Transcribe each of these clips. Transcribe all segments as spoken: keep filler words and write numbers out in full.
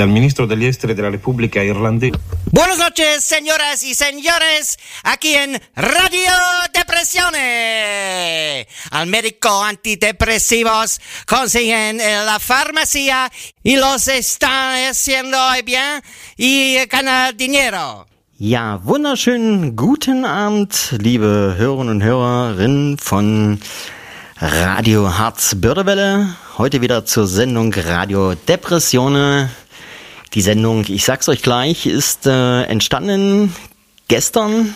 dal ministro degli esteri della Repubblica Irlandese. Buenas noches, señoras y señores, aquí en Radio Depresione. Al médico antidepresivos consiguen en la farmacia y los están haciendo bien y ganan dinero. Ja, wunderschönen guten Abend, liebe Hörerinnen und Hörerinnen von Radio Harz Bördewelle. Heute wieder zur Sendung Radio Depressione. Die Sendung, ich sag's euch gleich, ist äh, entstanden gestern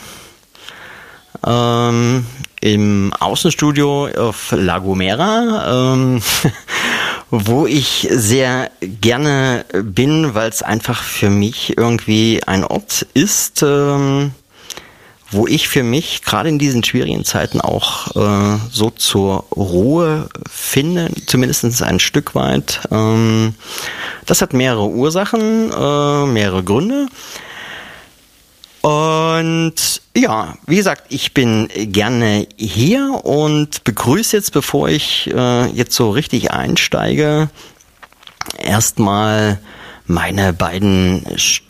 ähm, im Außenstudio auf La Gomera, ähm, wo ich sehr gerne bin, weil es einfach für mich irgendwie ein Ort ist, ähm, wo ich für mich gerade in diesen schwierigen Zeiten auch äh, so zur Ruhe finde, zumindest ein Stück weit. Ähm, das hat mehrere Ursachen, äh, mehrere Gründe. Und ja, wie gesagt, ich bin gerne hier und begrüße jetzt, bevor ich äh, jetzt so richtig einsteige, erstmal meine beiden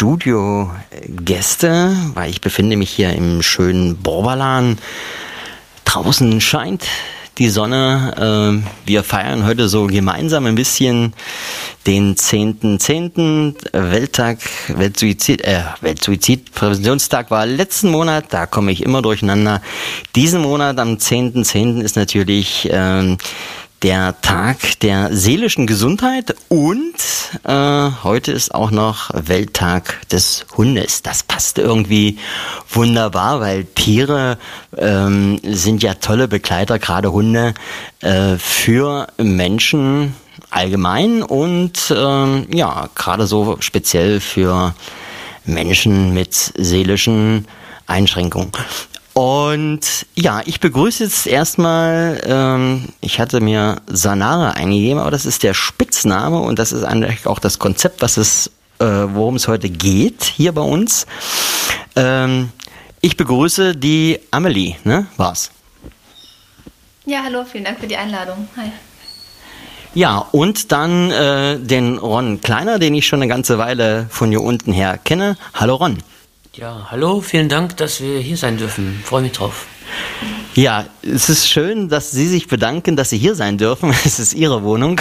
Studiogäste, weil ich befinde mich hier im schönen Borbalan. Draußen scheint die Sonne. Wir feiern heute so gemeinsam ein bisschen den zehnten zehnten Welttag, Weltsuizid, äh, Weltsuizidpräventionstag war letzten Monat, da komme ich immer durcheinander. Diesen Monat am zehnten zehnten ist natürlich ähm, der Tag der seelischen Gesundheit und äh, heute ist auch noch Welttag des Hundes. Das passt irgendwie wunderbar, weil Tiere ähm, sind ja tolle Begleiter, gerade Hunde, äh, für Menschen allgemein und ähm, ja, gerade so speziell für Menschen mit seelischen Einschränkungen. Und ja, ich begrüße jetzt erstmal, ähm, ich hatte mir Sanara eingegeben, aber das ist der Spitzname und das ist eigentlich auch das Konzept, was es, äh, worum es heute geht, hier bei uns. Ähm, ich begrüße die Amelie, ne, war's? Ja, hallo, vielen Dank für die Einladung. Hi. Ja, und dann äh, den Ron Kleiner, den ich schon eine ganze Weile von hier unten her kenne. Hallo Ron. Ja, hallo, vielen Dank, dass wir hier sein dürfen. Freue mich drauf. Ja, es ist schön, dass Sie sich bedanken, dass Sie hier sein dürfen. Es ist Ihre Wohnung.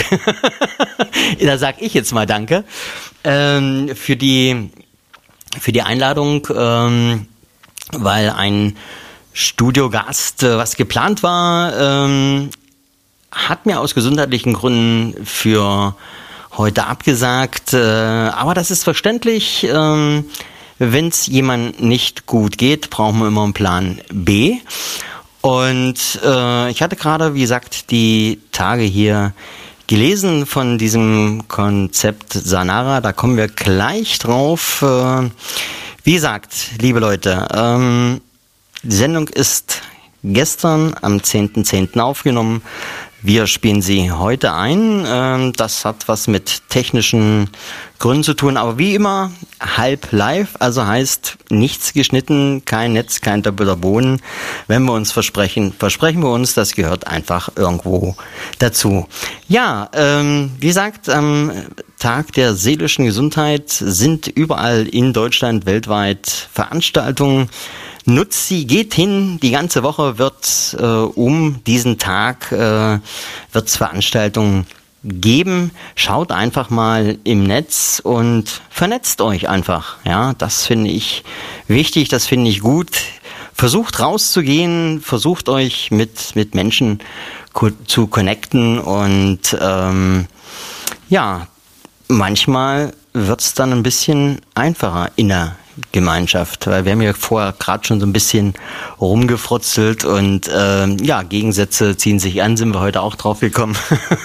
Da sag ich jetzt mal Danke ähm, für die für die Einladung, ähm, weil ein Studiogast, äh, was geplant war, ähm, hat mir aus gesundheitlichen Gründen für heute abgesagt. Äh, aber das ist verständlich. Ähm, Wenn es jemand nicht gut geht, brauchen wir immer einen Plan B. Und äh, ich hatte gerade, wie gesagt, die Tage hier gelesen von diesem Konzept Sanara. Da kommen wir gleich drauf. Äh, wie gesagt, liebe Leute, ähm, die Sendung ist gestern am zehnten zehnten aufgenommen. Wir spielen sie heute ein. Das hat was mit technischen Gründen zu tun, aber wie immer halb live, also heißt nichts geschnitten, kein Netz, kein doppelter Boden. Wenn wir uns versprechen, versprechen wir uns, das gehört einfach irgendwo dazu. Ja, ähm, wie gesagt, am Tag der seelischen Gesundheit sind überall in Deutschland weltweit Veranstaltungen. Nutzt sie, geht hin, die ganze Woche wird äh, um diesen Tag äh, wird's Veranstaltungen geben. Schaut einfach mal im Netz und vernetzt euch einfach. Ja, das finde ich wichtig, das finde ich gut. Versucht rauszugehen, versucht euch mit mit Menschen co- zu connecten und ähm, ja, manchmal wird's dann ein bisschen einfacher in der Gemeinschaft, weil wir haben ja vorher gerade schon so ein bisschen rumgefrotzelt und ähm, ja, Gegensätze ziehen sich an, sind wir heute auch drauf gekommen.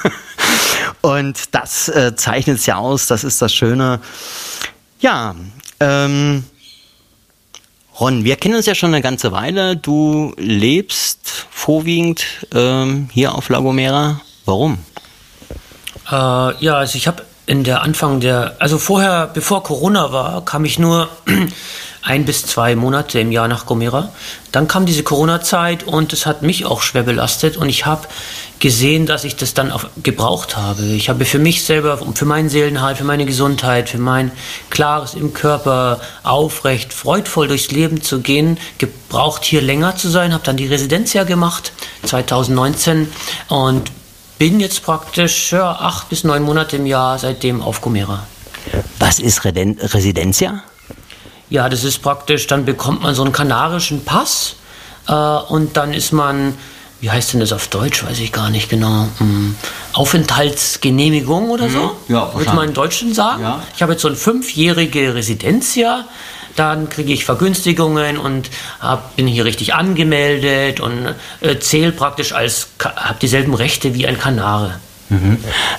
Und das äh, zeichnet es ja aus, das ist das Schöne. Ja, ähm, Ron, wir kennen uns ja schon eine ganze Weile. Du lebst vorwiegend ähm, hier auf La Gomera. Warum? Äh, ja, also ich habe in der Anfang der, also vorher, bevor Corona war, kam ich nur ein bis zwei Monate im Jahr nach Gomera. Dann kam diese Corona-Zeit und es hat mich auch schwer belastet und ich habe gesehen, dass ich das dann auch gebraucht habe. Ich habe für mich selber, für meinen Seelenhalt, für meine Gesundheit, für mein klares im Körper, aufrecht, freudvoll durchs Leben zu gehen, gebraucht, hier länger zu sein. Habe dann die Residencia gemacht, zwanzig neunzehn, und bin jetzt praktisch ja, acht bis neun Monate im Jahr seitdem auf Gomera. Was ist Reden- Residencia? Ja, das ist praktisch, dann bekommt man so einen kanarischen Pass äh, und dann ist man, wie heißt denn das auf Deutsch, weiß ich gar nicht genau, hm, Aufenthaltsgenehmigung oder so, ja, würde man in Deutschen sagen. Ja. Ich habe jetzt so eine fünfjährige Residencia, dann kriege ich Vergünstigungen und hab, bin hier richtig angemeldet und äh, zähle praktisch als, habe dieselben Rechte wie ein Kanare. Mhm.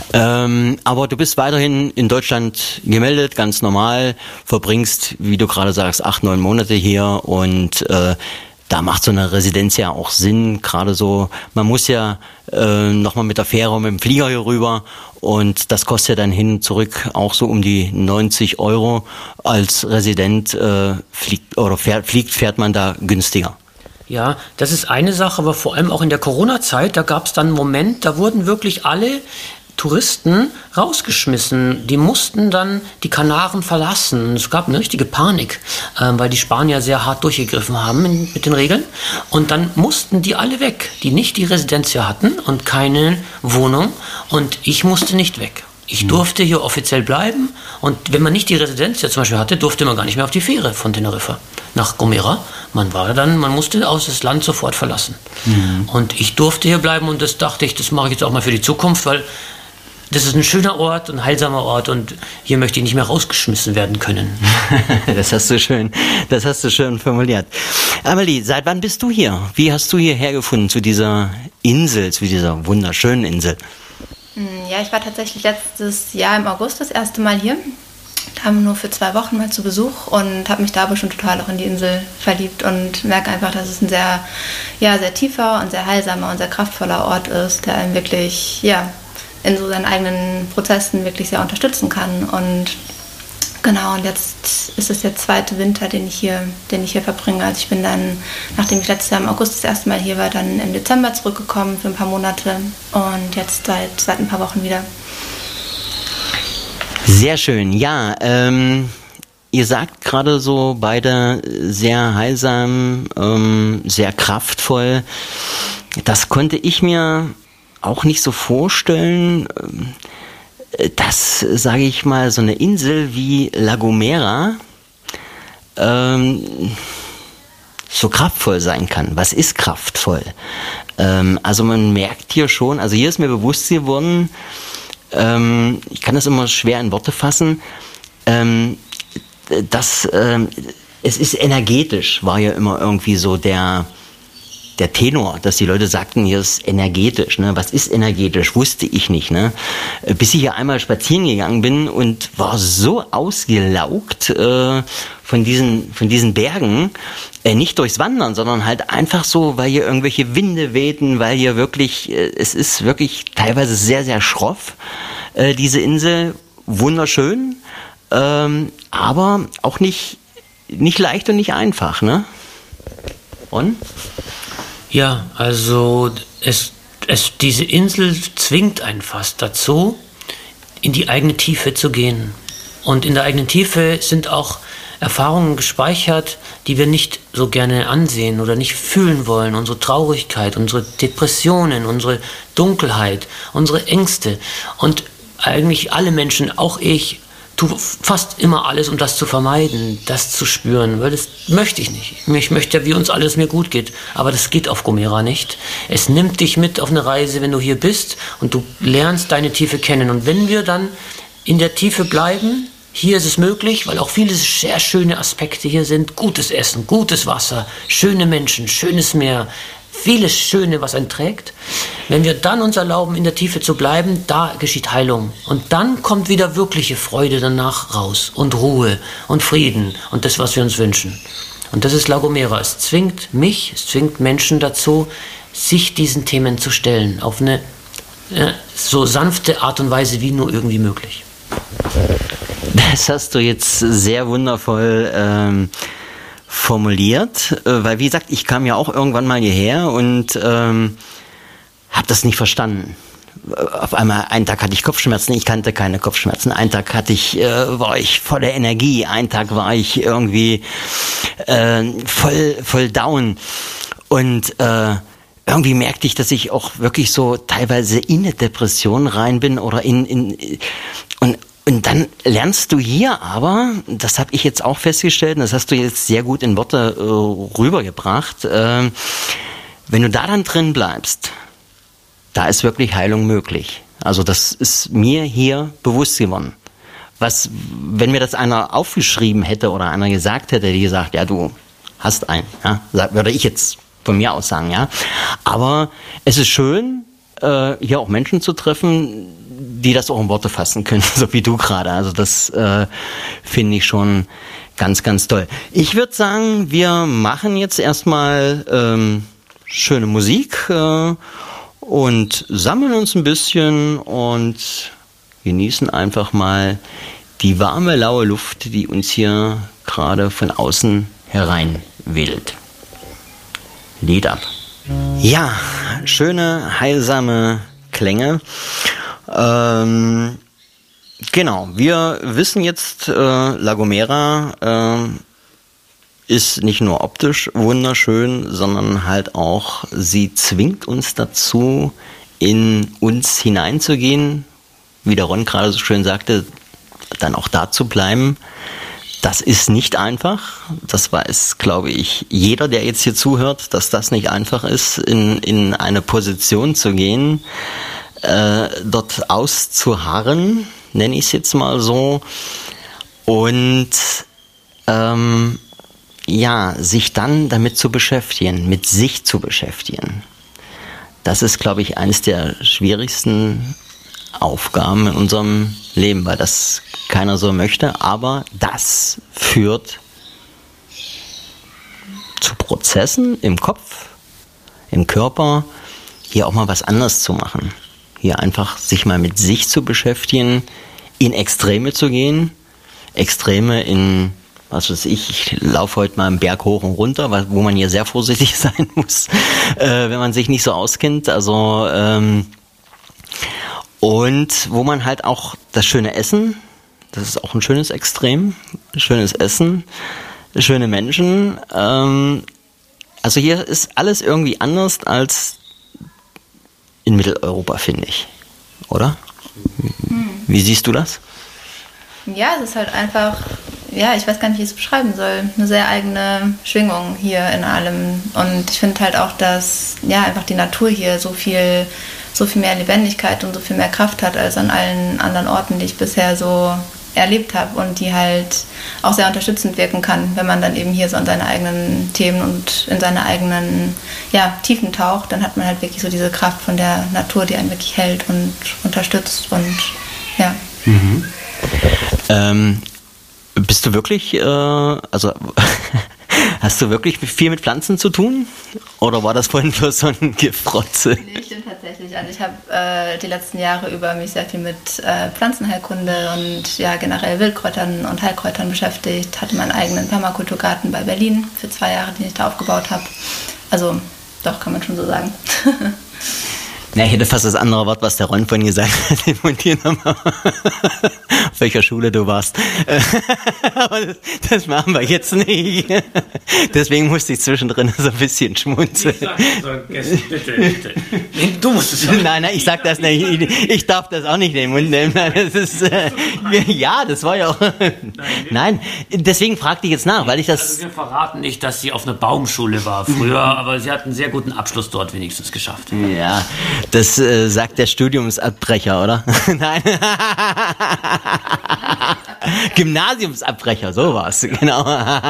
Ähm, aber du bist weiterhin in Deutschland gemeldet, ganz normal, verbringst, wie du gerade sagst, acht, neun Monate hier und äh, da macht so eine Residenz ja auch Sinn, gerade so, man muss ja äh, nochmal mit der Fähre und mit dem Flieger hier rüber und das kostet ja dann hin und zurück auch so um die neunzig Euro. Als Resident äh, fliegt oder fährt, fliegt, fährt man da günstiger. Ja, das ist eine Sache, aber vor allem auch in der Corona-Zeit, da gab es dann einen Moment, da wurden wirklich alle Touristen rausgeschmissen. Die mussten dann die Kanaren verlassen. Es gab eine richtige Panik, äh, weil die Spanier sehr hart durchgegriffen haben in, mit den Regeln. Und dann mussten die alle weg, die nicht die Residencia hatten und keine Wohnung. Und ich musste nicht weg. Ich durfte hier offiziell bleiben und wenn man nicht die Residencia zum Beispiel hatte, durfte man gar nicht mehr auf die Fähre von Teneriffa nach Gomera. Man war dann, man musste aus das Land sofort verlassen. Mhm. Und ich durfte hier bleiben und das dachte ich, das mache ich jetzt auch mal für die Zukunft, weil das ist ein schöner Ort, ein heilsamer Ort und hier möchte ich nicht mehr rausgeschmissen werden können. Das hast du schön, das hast du schön formuliert. Amelie, seit wann bist du hier? Wie hast du hierher gefunden zu dieser Insel, zu dieser wunderschönen Insel? Ja, ich war tatsächlich letztes Jahr im August das erste Mal hier. Kam nur für zwei Wochen mal zu Besuch und habe mich da aber schon total auch in die Insel verliebt und merke einfach, dass es ein sehr, ja, sehr tiefer und sehr heilsamer und sehr kraftvoller Ort ist, der einen wirklich, ja, in so seinen eigenen Prozessen wirklich sehr unterstützen kann. Und genau, und jetzt ist es der zweite Winter, den ich hier, den ich hier verbringe. Also ich bin dann, nachdem ich letztes Jahr im August das erste Mal hier war, dann im Dezember zurückgekommen für ein paar Monate und jetzt seit, seit ein paar Wochen wieder. Sehr schön, ja. Ähm, ihr sagt gerade so beide sehr heilsam, ähm, sehr kraftvoll. Das konnte ich mir auch nicht so vorstellen, dass, sage ich mal, so eine Insel wie La Gomera ähm, so kraftvoll sein kann. Was ist kraftvoll? Ähm, also man merkt hier schon, also hier ist mir bewusst geworden, ähm, ich kann das immer schwer in Worte fassen, ähm, dass ähm, es ist energetisch, war ja immer irgendwie so der der Tenor, dass die Leute sagten, hier ist energetisch. Ne? Was ist energetisch? Wusste ich nicht. Ne? Bis ich hier einmal spazieren gegangen bin und war so ausgelaugt äh, von diesen, von diesen Bergen, äh, nicht durchs Wandern, sondern halt einfach so, weil hier irgendwelche Winde wehten, weil hier wirklich, äh, es ist wirklich teilweise sehr, sehr schroff, äh, diese Insel, wunderschön, ähm, aber auch nicht, nicht leicht und nicht einfach. Ne? Und? Ja, also es, es, diese Insel zwingt einen fast dazu, in die eigene Tiefe zu gehen. Und in der eigenen Tiefe sind auch Erfahrungen gespeichert, die wir nicht so gerne ansehen oder nicht fühlen wollen. Unsere Traurigkeit, unsere Depressionen, unsere Dunkelheit, unsere Ängste. Und eigentlich alle Menschen, auch ich, tue fast immer alles, um das zu vermeiden, das zu spüren, weil das möchte ich nicht. Ich möchte ja, wie uns alles mir gut geht, aber das geht auf Gomera nicht. Es nimmt dich mit auf eine Reise, wenn du hier bist und du lernst deine Tiefe kennen. Und wenn wir dann in der Tiefe bleiben, hier ist es möglich, weil auch viele sehr schöne Aspekte hier sind, gutes Essen, gutes Wasser, schöne Menschen, schönes Meer, vieles Schöne, was einen trägt. Wenn wir dann uns erlauben, in der Tiefe zu bleiben, da geschieht Heilung. Und dann kommt wieder wirkliche Freude danach raus und Ruhe und Frieden und das, was wir uns wünschen. Und das ist La Gomera. Es zwingt mich, es zwingt Menschen dazu, sich diesen Themen zu stellen, auf eine ja, so sanfte Art und Weise wie nur irgendwie möglich. Das hast du jetzt sehr wundervoll ähm, formuliert, äh, weil wie gesagt, ich kam ja auch irgendwann mal hierher und ähm, habe das nicht verstanden. Auf einmal, einen Tag hatte ich Kopfschmerzen, ich kannte keine Kopfschmerzen. Einen Tag hatte ich, äh, war ich voller Energie, einen Tag war ich irgendwie äh, voll, voll down. Und äh, irgendwie merkte ich, dass ich auch wirklich so teilweise in eine Depression rein bin oder in, in und und dann lernst du hier aber, das habe ich jetzt auch festgestellt, und das hast du jetzt sehr gut in Worte äh, rübergebracht, äh, wenn du da dann drin bleibst, da ist wirklich Heilung möglich. Also das ist mir hier bewusst geworden. Was, wenn mir das einer aufgeschrieben hätte oder einer gesagt hätte, die gesagt, ja, du hast einen, ja, würde ich jetzt von mir aus sagen, ja. Aber es ist schön, äh, hier auch Menschen zu treffen, die das auch in Worte fassen können, so wie du gerade. Also das äh, finde ich schon ganz, ganz toll. Ich würde sagen, wir machen jetzt erstmal ähm, schöne Musik äh, und sammeln uns ein bisschen und genießen einfach mal die warme, laue Luft, die uns hier gerade von außen hereinwedelt. Lied ab. Ja, schöne, heilsame Klänge. Ähm, genau, wir wissen jetzt, äh, La Gomera äh, ist nicht nur optisch wunderschön, sondern halt auch, sie zwingt uns dazu, in uns hineinzugehen, wie der Ron gerade so schön sagte, dann auch da zu bleiben. Das ist nicht einfach. Das weiß, glaube ich, jeder, der jetzt hier zuhört, dass das nicht einfach ist, in, in eine Position zu gehen, äh, dort auszuharren, nenne ich es jetzt mal so, und ähm, ja, sich dann damit zu beschäftigen, mit sich zu beschäftigen. Das ist, glaube ich, eines der schwierigsten Aufgaben in unserem Leben, weil das keiner so möchte, aber das führt zu Prozessen im Kopf, im Körper, hier auch mal was anderes zu machen. Hier einfach sich mal mit sich zu beschäftigen, in Extreme zu gehen, Extreme in, was weiß ich, ich laufe heute mal einen Berg hoch und runter, wo man hier sehr vorsichtig sein muss, äh, wenn man sich nicht so auskennt, also ähm, und wo man halt auch das schöne Essen, das ist auch ein schönes Extrem, schönes Essen, schöne Menschen. Ähm, also hier ist alles irgendwie anders als in Mitteleuropa, finde ich. Oder? Hm. Wie siehst du das? Ja, es ist halt einfach, ja, ich weiß gar nicht, wie ich es beschreiben soll, eine sehr eigene Schwingung hier in allem. Und ich finde halt auch, dass ja einfach die Natur hier so viel so viel mehr Lebendigkeit und so viel mehr Kraft hat als an allen anderen Orten, die ich bisher so erlebt habe, und die halt auch sehr unterstützend wirken kann, wenn man dann eben hier so an seine eigenen Themen und in seine eigenen ja, Tiefen taucht, dann hat man halt wirklich so diese Kraft von der Natur, die einen wirklich hält und unterstützt und ja. Mhm. Ähm, bist du wirklich, äh, also hast du wirklich viel mit Pflanzen zu tun? Oder war das vorhin bloß so ein Gefrotze? Nee, stimmt tatsächlich. Also ich habe äh, die letzten Jahre über mich sehr viel mit äh, Pflanzenheilkunde und ja generell Wildkräutern und Heilkräutern beschäftigt. Hatte meinen eigenen Permakulturgarten bei Berlin für zwei Jahre, den ich da aufgebaut habe. Also doch, kann man schon so sagen. Na, ich hätte fast das andere Wort, was der Ron vorhin gesagt hat, den Mund hier nochmal. Auf welcher Schule du warst. Aber das, das machen wir jetzt nicht. Deswegen musste ich zwischendrin so ein bisschen schmunzeln. Bitte, bitte. Du musst es sagen. Nein, nein, ich sag das nicht. Ich, ich darf das auch nicht in den Mund nehmen. Das ist, äh, ja, das war ja auch... Nein, deswegen fragte ich jetzt nach, weil ich das... Also wir verraten nicht, dass sie auf einer Baumschule war früher, aber sie hat einen sehr guten Abschluss dort wenigstens geschafft. Ja, das äh, sagt der Studiumsabbrecher, oder? Nein. Gymnasiumsabbrecher, so war's, genau.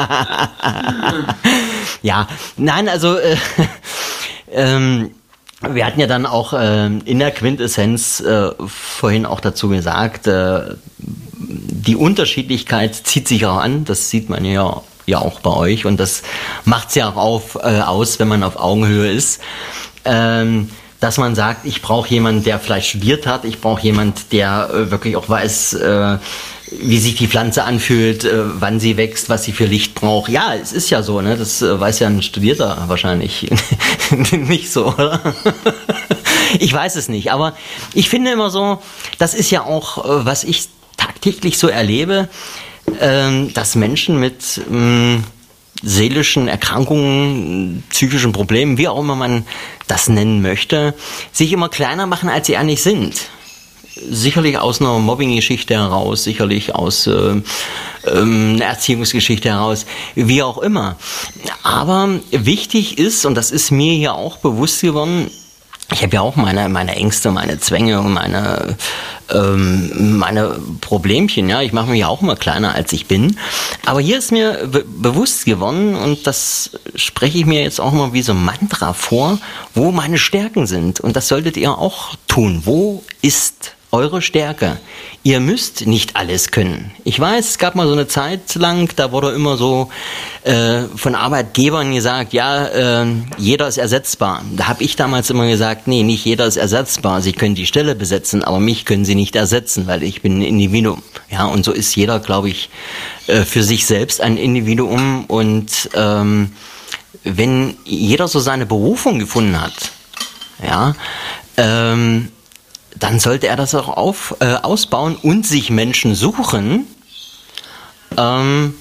Ja, nein, also äh, ähm, wir hatten ja dann auch äh, in der Quintessenz äh, vorhin auch dazu gesagt, äh, die Unterschiedlichkeit zieht sich auch an, das sieht man ja, ja auch bei euch, und das macht's ja auch auf, äh, aus, wenn man auf Augenhöhe ist. Ähm, dass man sagt, ich brauche jemanden, der vielleicht studiert hat, ich brauche jemanden, der äh, wirklich auch weiß, äh, wie sich die Pflanze anfühlt, äh, wann sie wächst, was sie für Licht braucht. Ja, es ist ja so, ne? Das äh, weiß ja ein Studierter wahrscheinlich nicht so, oder? Ich weiß es nicht, aber ich finde immer so, das ist ja auch, äh, was ich tagtäglich so erlebe, äh, dass Menschen mit äh, seelischen Erkrankungen, psychischen Problemen, wie auch immer man das nennen möchte, sich immer kleiner machen, als sie eigentlich sind. Sicherlich aus einer Mobbing-Geschichte heraus, sicherlich aus äh, ähm, einer Erziehungsgeschichte heraus, wie auch immer. Aber wichtig ist, und das ist mir hier auch bewusst geworden, ich habe ja auch meine, meine Ängste, meine Zwänge und meine, ähm, meine Problemchen. Ja, ich mache mich ja auch immer kleiner, als ich bin. Aber hier ist mir be- bewusst geworden, und das spreche ich mir jetzt auch mal wie so ein Mantra vor, wo meine Stärken sind. Und das solltet ihr auch tun. Wo ist eure Stärke? Ihr müsst nicht alles können. Ich weiß, es gab mal so eine Zeit lang, da wurde immer so äh, von Arbeitgebern gesagt, ja, äh, jeder ist ersetzbar. Da habe ich damals immer gesagt, nee, nicht jeder ist ersetzbar. Sie können die Stelle besetzen, aber mich können sie nicht ersetzen, weil ich bin ein Individuum. Ja, und so ist jeder, glaube ich, äh, für sich selbst ein Individuum. Und ähm, wenn jeder so seine Berufung gefunden hat, ja, ähm, dann sollte er das auch auf, äh, ausbauen und sich Menschen suchen, ähm,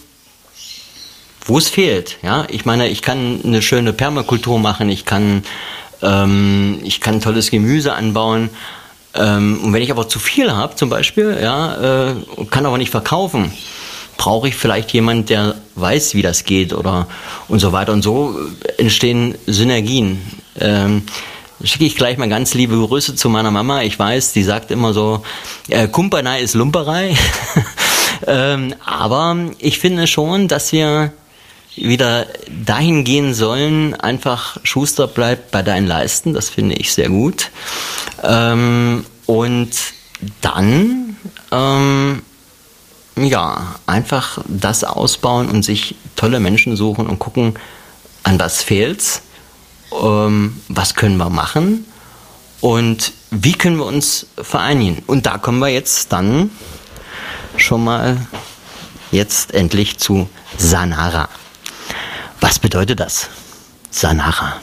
wo es fehlt. Ja, ich meine, ich kann eine schöne Permakultur machen, ich kann, ähm, ich kann tolles Gemüse anbauen. Ähm, und wenn ich aber zu viel habe, zum Beispiel, ja, äh, kann aber nicht verkaufen, brauche ich vielleicht jemanden, der weiß, wie das geht, oder und so weiter. Und so entstehen Synergien. Ähm, schicke ich gleich mal ganz liebe Grüße zu meiner Mama. Ich weiß, die sagt immer so, äh, Kumpanei ist Lumperei. ähm, aber ich finde schon, dass wir wieder dahin gehen sollen, einfach Schuster bleibt bei deinen Leisten. Das finde ich sehr gut. Ähm, und dann, ähm, ja, einfach das ausbauen und sich tolle Menschen suchen und gucken, an was fehlt's. Ähm, was können wir machen und wie können wir uns vereinigen. Und da kommen wir jetzt dann schon mal jetzt endlich zu Sanara. Was bedeutet das, Sanara?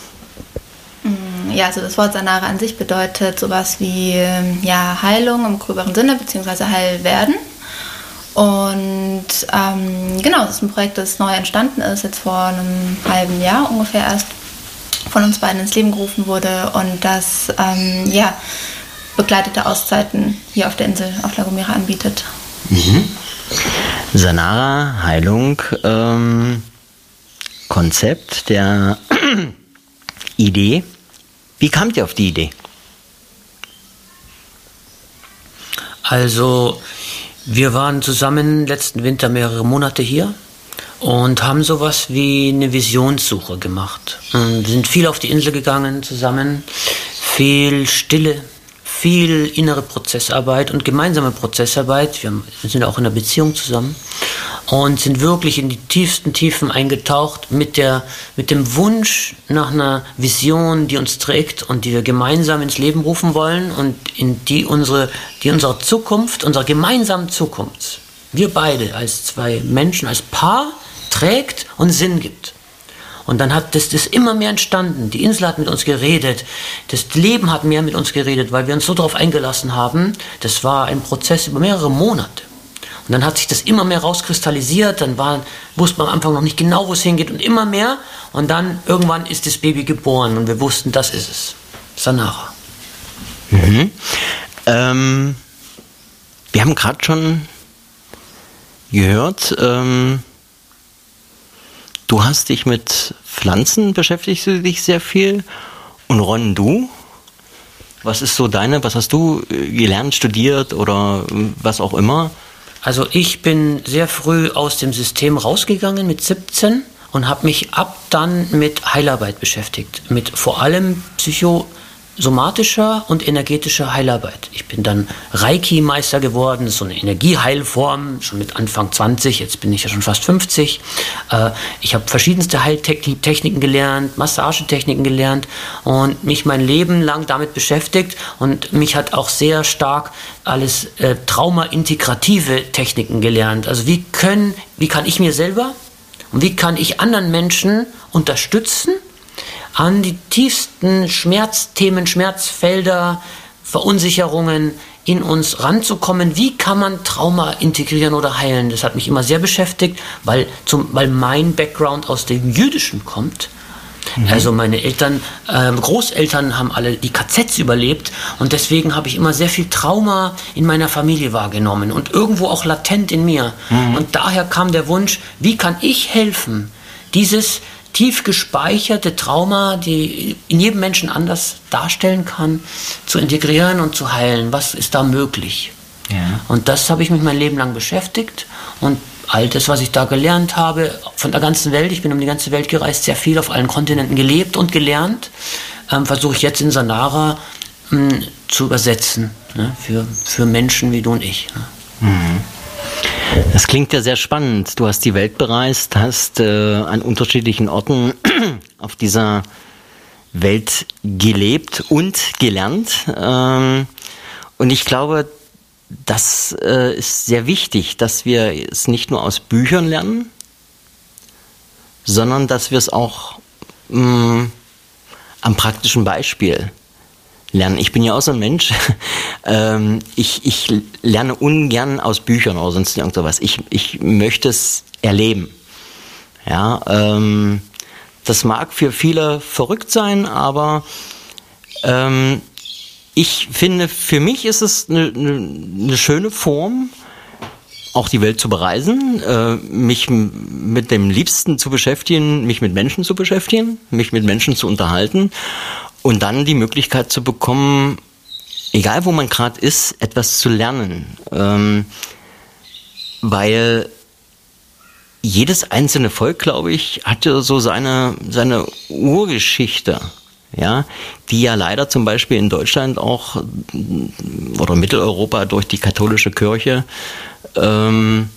Ja, also das Wort Sanara an sich bedeutet sowas wie ja, Heilung im gröberen Sinne, beziehungsweise Heilwerden. Und ähm, genau, das ist ein Projekt, das neu entstanden ist, jetzt vor einem halben Jahr ungefähr erst von uns beiden ins Leben gerufen wurde, und das ähm, ja, begleitete Auszeiten hier auf der Insel, auf La Gomera, anbietet. Mhm. Sanara, Heilung, ähm, Konzept der Idee. Wie kamt ihr auf die Idee? Also, wir waren zusammen letzten Winter mehrere Monate hier und haben sowas wie eine Visionssuche gemacht. Wir sind viel auf die Insel gegangen zusammen, viel Stille, viel innere Prozessarbeit und gemeinsame Prozessarbeit. Wir sind auch in einer Beziehung zusammen und sind wirklich in die tiefsten Tiefen eingetaucht mit der, mit dem Wunsch nach einer Vision, die uns trägt und die wir gemeinsam ins Leben rufen wollen und in die unsere, die unsere Zukunft, unserer gemeinsamen Zukunft, wir beide als zwei Menschen, als Paar, trägt und Sinn gibt. Und dann hat das, das immer mehr entstanden. Die Insel hat mit uns geredet. Das Leben hat mehr mit uns geredet, weil wir uns so darauf eingelassen haben. Das war ein Prozess über mehrere Monate. Und dann hat sich das immer mehr rauskristallisiert. Dann war, wusste man am Anfang noch nicht genau, wo es hingeht, und immer mehr. Und dann irgendwann ist das Baby geboren und wir wussten, das ist es. Sanara. Mhm. Ähm, wir haben gerade schon gehört, ähm, du hast dich mit Pflanzen, beschäftigst du dich sehr viel. Und Ron, du? Was ist so deine, was hast du gelernt, studiert oder was auch immer? Also ich bin sehr früh aus dem System rausgegangen mit siebzehn und habe mich ab dann mit Heilarbeit beschäftigt. Mit vor allem Psycho, somatischer und energetischer Heilarbeit. Ich bin dann Reiki-Meister geworden, das ist so eine Energieheilform, schon mit Anfang zwanzig, jetzt bin ich ja schon fast fünfzig. Äh, ich habe verschiedenste Heiltechniken gelernt, Massagetechniken gelernt und mich mein Leben lang damit beschäftigt und mich hat auch sehr stark alles äh, trauma-integrative Techniken gelernt. Also wie können, wie kann ich mir selber und wie kann ich anderen Menschen unterstützen, an die tiefsten Schmerzthemen, Schmerzfelder, Verunsicherungen in uns ranzukommen. Wie kann man Trauma integrieren oder heilen? Das hat mich immer sehr beschäftigt, weil, zum, weil mein Background aus dem Jüdischen kommt. Mhm. Also meine Eltern, äh, Großeltern haben alle die K Zs überlebt und deswegen habe ich immer sehr viel Trauma in meiner Familie wahrgenommen und irgendwo auch latent in mir. Mhm. Und daher kam der Wunsch, wie kann ich helfen, dieses tief gespeicherte Trauma, die in jedem Menschen anders darstellen kann, zu integrieren und zu heilen. Was ist da möglich? Ja. Und das habe ich mich mein Leben lang beschäftigt und all das, was ich da gelernt habe, von der ganzen Welt, ich bin um die ganze Welt gereist, sehr viel auf allen Kontinenten gelebt und gelernt, ähm, versuche ich jetzt in Sanara mh, zu übersetzen, ne, für, für Menschen wie du und ich. Ne. Mhm. Das klingt ja sehr spannend. Du hast die Welt bereist, hast äh, an unterschiedlichen Orten auf dieser Welt gelebt und gelernt. Ähm, und ich glaube, das äh, ist sehr wichtig, dass wir es nicht nur aus Büchern lernen, sondern dass wir es auch mh, am praktischen Beispiel lernen. Ich bin ja auch so ein Mensch, ähm, ich, ich lerne ungern aus Büchern oder sonst irgend sowas. Ich, ich möchte es erleben. Ja, ähm, das mag für viele verrückt sein, aber ähm, ich finde, für mich ist es eine, eine, eine schöne Form, auch die Welt zu bereisen, äh, mich m- mit dem Liebsten zu beschäftigen, mich mit Menschen zu beschäftigen, mich mit Menschen zu unterhalten. Und dann die Möglichkeit zu bekommen, egal wo man gerade ist, etwas zu lernen. Ähm, weil jedes einzelne Volk, glaube ich, hat ja so seine, seine Urgeschichte, ja, die ja leider zum Beispiel in Deutschland auch oder Mitteleuropa durch die katholische Kirche ähm,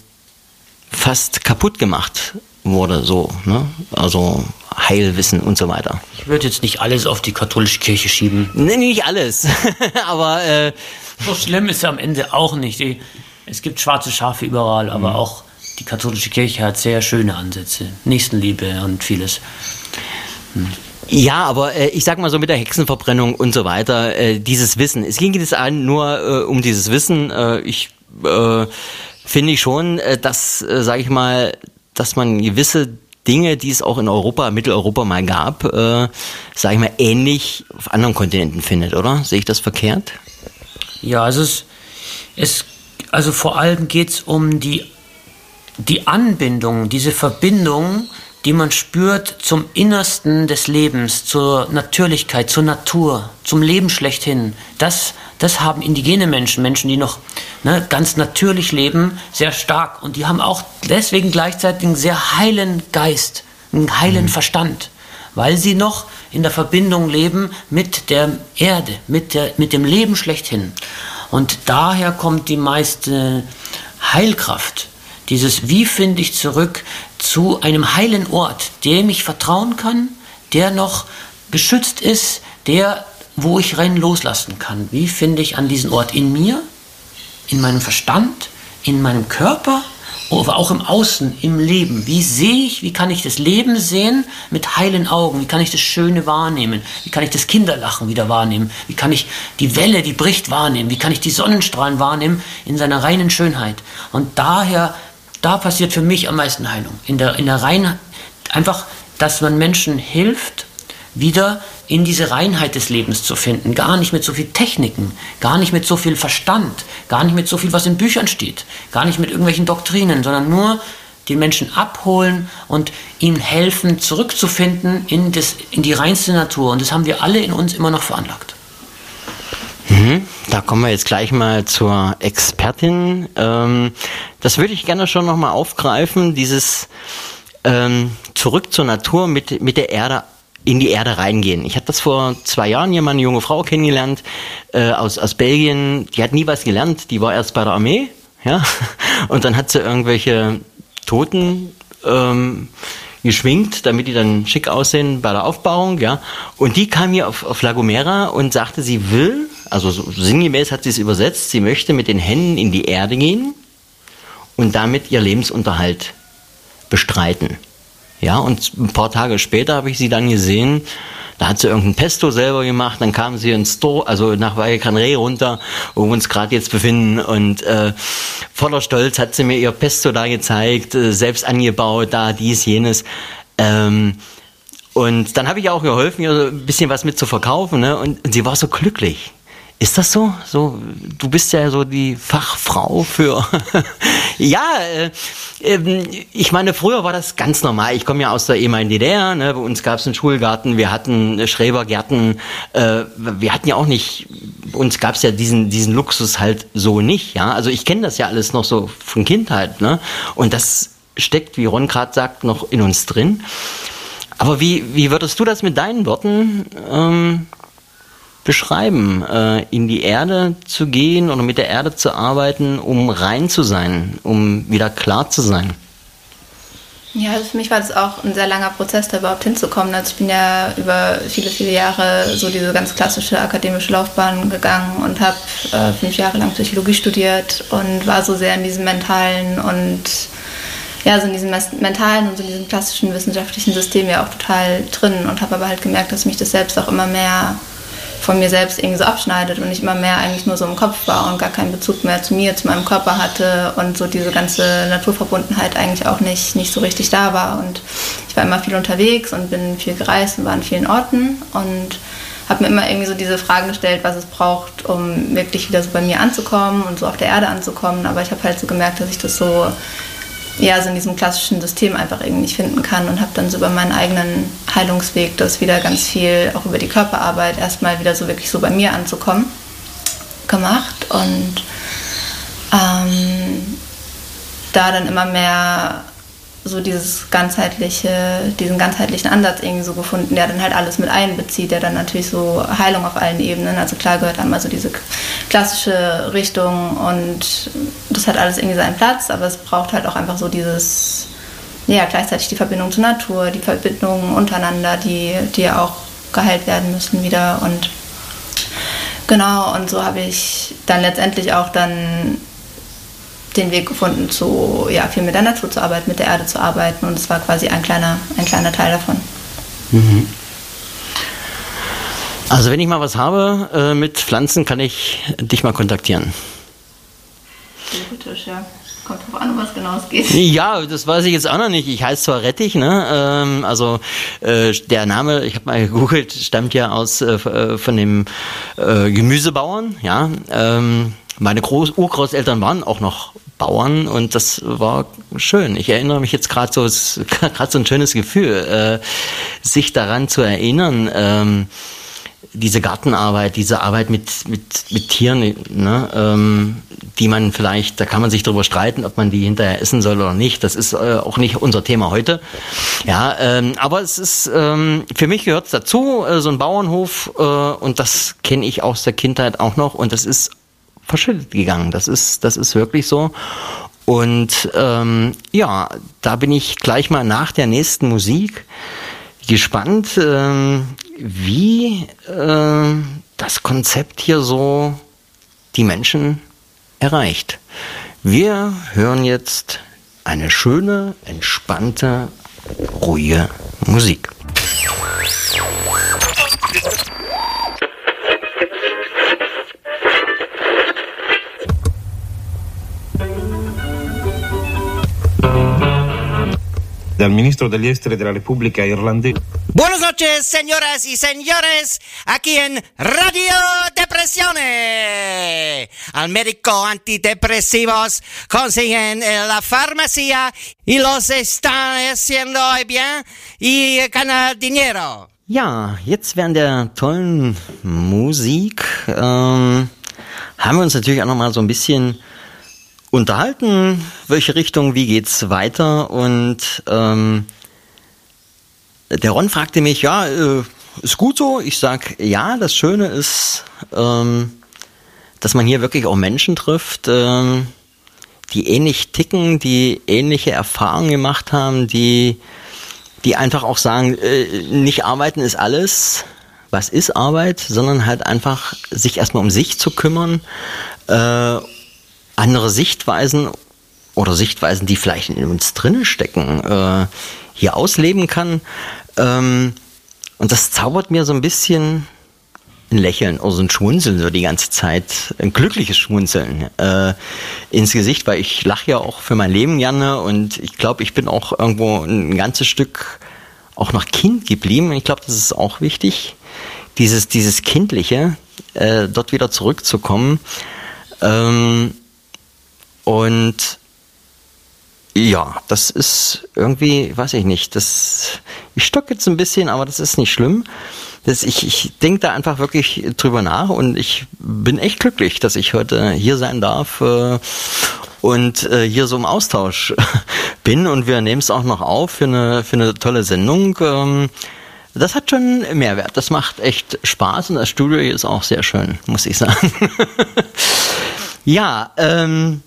fast kaputt gemacht wurde, so, ne? Also Heilwissen und so weiter. Ich würde jetzt nicht alles auf die katholische Kirche schieben. Nee, nicht alles, aber äh, so schlimm ist es am Ende auch nicht. Es gibt schwarze Schafe überall, aber mhm. auch die katholische Kirche hat sehr schöne Ansätze, Nächstenliebe und vieles. Hm. Ja, aber äh, ich sag mal so mit der Hexenverbrennung und so weiter, äh, dieses Wissen. Es ging jetzt nur äh, um dieses Wissen. Äh, ich äh, finde ich schon, äh, dass, äh, sag ich mal, dass man gewisse Dinge, die es auch in Europa, Mitteleuropa mal gab, äh, sage ich mal, ähnlich auf anderen Kontinenten findet, oder? Sehe ich das verkehrt? Ja, also es, es also vor allem geht es um die, die Anbindung, diese Verbindung, die man spürt zum Innersten des Lebens, zur Natürlichkeit, zur Natur, zum Leben schlechthin. Das, das haben indigene Menschen, Menschen, die noch ne, ganz natürlich leben, sehr stark. Und die haben auch deswegen gleichzeitig einen sehr heilen Geist, einen heilen mhm. Verstand, weil sie noch in der Verbindung leben mit der Erde, mit, der, mit dem Leben schlechthin. Und daher kommt die meiste Heilkraft. Dieses, wie finde ich zurück zu einem heilen Ort, dem ich vertrauen kann, der noch geschützt ist, der, wo ich rein loslassen kann. Wie finde ich an diesen Ort in mir, in meinem Verstand, in meinem Körper, aber auch im Außen, im Leben. Wie sehe ich, wie kann ich das Leben sehen mit heilen Augen? Wie kann ich das Schöne wahrnehmen? Wie kann ich das Kinderlachen wieder wahrnehmen? Wie kann ich die Welle, die bricht, wahrnehmen? Wie kann ich die Sonnenstrahlen wahrnehmen in seiner reinen Schönheit? Und daher Da passiert für mich am meisten Heilung. In der, in der Reinheit, einfach, dass man Menschen hilft, wieder in diese Reinheit des Lebens zu finden. Gar nicht mit so viel Techniken, gar nicht mit so viel Verstand, gar nicht mit so viel, was in Büchern steht, gar nicht mit irgendwelchen Doktrinen, sondern nur den Menschen abholen und ihnen helfen, zurückzufinden in, das, in die reinste Natur. Und das haben wir alle in uns immer noch veranlagt. Mhm, da kommen wir jetzt gleich mal zur Expertin. Ähm, das würde ich gerne schon nochmal aufgreifen, dieses ähm, zurück zur Natur, mit, mit der Erde in die Erde reingehen. Ich habe das vor zwei Jahren hier mal eine junge Frau kennengelernt äh, aus, aus Belgien. Die hat nie was gelernt, die war erst bei der Armee, ja, und dann hat sie irgendwelche Toten ähm, geschminkt, damit die dann schick aussehen bei der Aufbauung, ja. Und die kam hier auf, auf La Gomera und sagte, sie will, also so sinngemäß hat sie es übersetzt, sie möchte mit den Händen in die Erde gehen und damit ihr Lebensunterhalt bestreiten. Ja, und ein paar Tage später habe ich sie dann gesehen, da hat sie irgendein Pesto selber gemacht, dann kam sie ins Store, also nach Valle Canré runter, wo wir uns gerade jetzt befinden, und äh, voller Stolz hat sie mir ihr Pesto da gezeigt, äh, selbst angebaut, da dies, jenes. Ähm, und dann habe ich auch geholfen, ihr so ein bisschen was mit zu verkaufen, ne? Und, und sie war so glücklich. Ist das so? So, du bist ja so die Fachfrau für. Ja, äh, ich meine, früher war das ganz normal. Ich komme ja aus der ehemaligen D D R, ne? Bei uns gab es einen Schulgarten, wir hatten Schrebergärten, äh, wir hatten ja auch nicht, bei uns gab es ja diesen diesen Luxus halt so nicht, ja. Also ich kenne das ja alles noch so von Kindheit, ne? Und das steckt, wie Ron gerade sagt, noch in uns drin. Aber wie wie würdest du das mit deinen Worten ähm, beschreiben, äh, in die Erde zu gehen oder mit der Erde zu arbeiten, um rein zu sein, um wieder klar zu sein? Ja, also für mich war das auch ein sehr langer Prozess, da überhaupt hinzukommen. Also ich bin ja über viele, viele Jahre so diese ganz klassische akademische Laufbahn gegangen und habe äh, fünf Jahre lang Psychologie studiert und war so sehr in diesem mentalen und ja, so in diesem mentalen und so in diesem klassischen wissenschaftlichen System ja auch total drin, und habe aber halt gemerkt, dass mich das selbst auch immer mehr von mir selbst irgendwie so abschneidet und ich immer mehr eigentlich nur so im Kopf war und gar keinen Bezug mehr zu mir, zu meinem Körper hatte und so diese ganze Naturverbundenheit eigentlich auch nicht, nicht so richtig da war. Und ich war immer viel unterwegs und bin viel gereist und war an vielen Orten und habe mir immer irgendwie so diese Fragen gestellt, was es braucht, um wirklich wieder so bei mir anzukommen und so auf der Erde anzukommen. Aber ich habe halt so gemerkt, dass ich das so ja, so in diesem klassischen System einfach irgendwie nicht finden kann, und habe dann so über meinen eigenen Heilungsweg das wieder ganz viel, auch über die Körperarbeit, erstmal wieder so wirklich so bei mir anzukommen, gemacht, und ähm, da dann immer mehr so dieses ganzheitliche, diesen ganzheitlichen Ansatz irgendwie so gefunden, der dann halt alles mit einbezieht, der dann natürlich so Heilung auf allen Ebenen, also klar gehört einmal so diese klassische Richtung und das hat alles irgendwie seinen Platz, aber es braucht halt auch einfach so dieses, ja, gleichzeitig die Verbindung zur Natur, die Verbindungen untereinander, die, die ja auch geheilt werden müssen wieder, und genau, und so habe ich dann letztendlich auch dann den Weg gefunden, zu, ja, viel mit der Natur zu arbeiten, mit der Erde zu arbeiten, und es war quasi ein kleiner, ein kleiner Teil davon. Mhm. Also wenn ich mal was habe äh, mit Pflanzen, kann ich dich mal kontaktieren. Theoretisch, ja. Kommt drauf an, um was genau es geht. Ja, das weiß ich jetzt auch noch nicht. Ich heiße zwar Rettich, ne? Ähm, also äh, der Name, ich habe mal gegoogelt, stammt ja aus äh, von dem äh, Gemüsebauern, ja. Ähm, meine Groß- Urgroßeltern waren auch noch Bauern und das war schön. Ich erinnere mich jetzt gerade so, es ist gerade so ein schönes Gefühl, äh, sich daran zu erinnern, ähm, diese Gartenarbeit, diese Arbeit mit mit mit Tieren, ne, ähm, die man vielleicht, da kann man sich darüber streiten, ob man die hinterher essen soll oder nicht. Das ist äh, auch nicht unser Thema heute. Ja, ähm, aber es ist ähm, für mich gehört es dazu, äh, so ein Bauernhof, äh, und das kenne ich aus der Kindheit auch noch, und das ist verschüttet gegangen. Das ist das ist wirklich so. Und ähm, ja, da bin ich gleich mal nach der nächsten Musik gespannt, äh, wie äh, das Konzept hier so die Menschen erreicht. Wir hören jetzt eine schöne, entspannte, ruhige Musik. Dal ministro degli esteri della Repubblica Irlandese. Buenas noches, señoras y señores, aquí en Radio Depresione. Al médico antidepresivos consiguen en la farmacia y los están haciendo bien y ganan dinero. Ja, jetzt während der tollen Musik ähm, haben wir uns natürlich auch nochmal so ein bisschen unterhalten, welche Richtung, wie geht's weiter, und ähm, der Ron fragte mich, ja, äh, ist gut so. Ich sag, ja, das Schöne ist, ähm, dass man hier wirklich auch Menschen trifft, ähm, die ähnlich ticken, die ähnliche Erfahrungen gemacht haben, die, die einfach auch sagen, äh, nicht arbeiten ist alles, was ist Arbeit, sondern halt einfach sich erstmal um sich zu kümmern, äh, andere Sichtweisen oder Sichtweisen, die vielleicht in uns drinne stecken, äh, hier ausleben kann. Ähm, und das zaubert mir so ein bisschen ein Lächeln oder so ein Schmunzeln so die ganze Zeit, ein glückliches Schmunzeln äh, ins Gesicht, weil ich lache ja auch für mein Leben gerne und ich glaube, ich bin auch irgendwo ein ganzes Stück auch noch Kind geblieben. Ich glaube, das ist auch wichtig, dieses, dieses Kindliche, äh, dort wieder zurückzukommen. Ähm, und ja, das ist irgendwie, weiß ich nicht, das, ich stocke jetzt ein bisschen, aber das ist nicht schlimm. Das, ich ich denke da einfach wirklich drüber nach und ich bin echt glücklich, dass ich heute hier sein darf äh, und äh, hier so im Austausch bin und wir nehmen es auch noch auf für eine, für eine tolle Sendung. Ähm, das hat schon Mehrwert, das macht echt Spaß und das Studio hier ist auch sehr schön, muss ich sagen. Ja, ähm,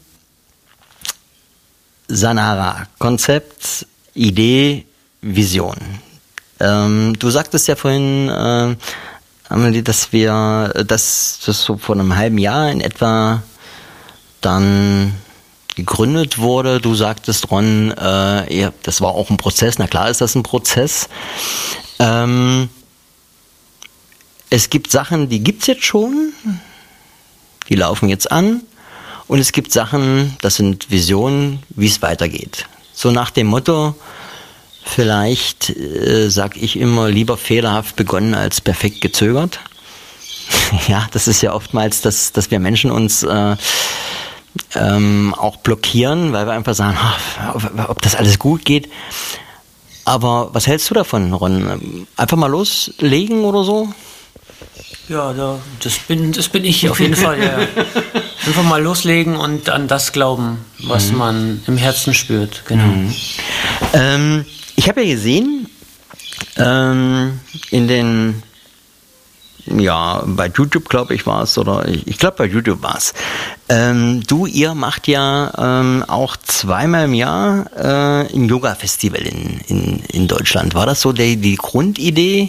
Sanara, Konzept, Idee, Vision. Ähm, du sagtest ja vorhin, äh, Amelie, dass wir, dass das so vor einem halben Jahr in etwa dann gegründet wurde. Du sagtest, Ron, äh, ja, das war auch ein Prozess. Na klar ist das ein Prozess. Ähm, es gibt Sachen, die gibt's jetzt schon, die laufen jetzt an. Und es gibt Sachen, das sind Visionen, wie es weitergeht. So nach dem Motto, vielleicht äh, sag ich immer, lieber fehlerhaft begonnen als perfekt gezögert. Ja, das ist ja oftmals, dass, dass wir Menschen uns äh, ähm, auch blockieren, weil wir einfach sagen, oh, ob das alles gut geht. Aber was hältst du davon, Ron? Einfach mal loslegen oder so? Ja, da, das, bin, das bin ich auf jeden Fall. Ja. Einfach mal loslegen und an das glauben, was mhm. man im Herzen spürt. Genau. Mhm. Ähm, ich habe ja gesehen, ähm, in den, ja, bei YouTube, glaube ich, war es, oder ich, ich glaube, bei YouTube war es. Ähm, du, ihr macht ja ähm, auch zweimal im Jahr äh, ein Yoga-Festival in, in, in Deutschland. War das so die, die Grundidee?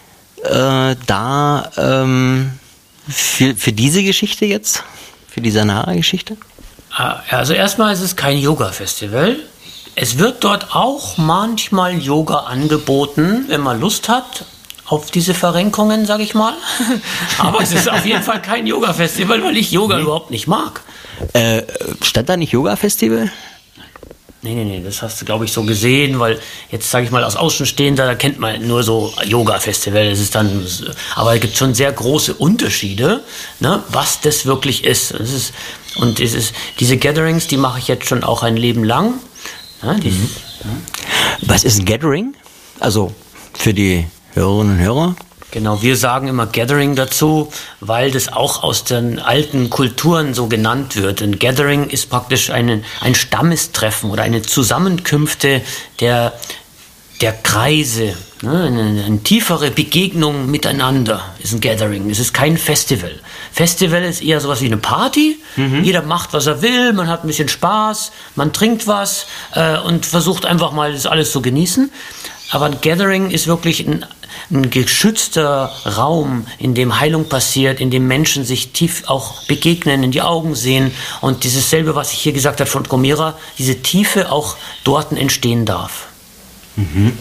Äh, da ähm, für, für diese Geschichte jetzt? Für die Sanara-Geschichte? Also erstmal ist es kein Yoga-Festival. Es wird dort auch manchmal Yoga angeboten, wenn man Lust hat auf diese Verrenkungen, sage ich mal. Aber es ist auf jeden Fall kein Yoga-Festival, weil ich Yoga nee. überhaupt nicht mag. Äh, stand da nicht Yoga-Festival? Nee, nee, nee, das hast du, glaube ich, so gesehen, weil jetzt, sage ich mal, als Außenstehender, da kennt man nur so Yoga-Festival, das ist dann, aber es gibt schon sehr große Unterschiede, ne, was das wirklich ist. Das ist und es ist, diese Gatherings, die mache ich jetzt schon auch ein Leben lang. Ne, die, mhm. ja. Was ist ein Gathering? Also für die Hörerinnen und Hörer? Genau, wir sagen immer Gathering dazu, weil das auch aus den alten Kulturen so genannt wird. Ein Gathering ist praktisch ein, ein Stammestreffen oder eine Zusammenkünfte der, der Kreise. Ne? Eine, eine tiefere Begegnung miteinander ist ein Gathering. Es ist kein Festival. Festival ist eher sowas wie eine Party. Mhm. Jeder macht, was er will, man hat ein bisschen Spaß, man trinkt was äh, und versucht einfach mal das alles zu genießen. Aber ein Gathering ist wirklich ein ein geschützter Raum, in dem Heilung passiert, in dem Menschen sich tief auch begegnen, in die Augen sehen und dieses selbe, was ich hier gesagt habe von Gomera, diese Tiefe auch dort entstehen darf. Mhm.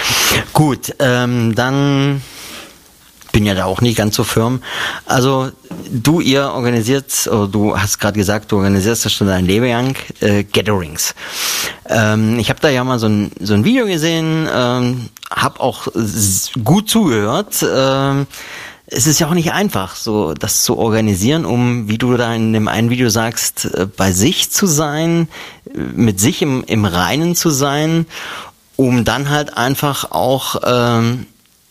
Gut, ähm, dann bin ja da auch nicht ganz so firm. Also du, ihr organisiert, oder du hast gerade gesagt, du organisierst das schon dein Leben lang, äh, Gatherings. Ähm, ich habe da ja mal so ein, so ein Video gesehen, ähm, habe auch gut zugehört. Ähm, es ist ja auch nicht einfach, so das zu organisieren, um, wie du da in dem einen Video sagst, bei sich zu sein, mit sich im, im Reinen zu sein, um dann halt einfach auch ähm,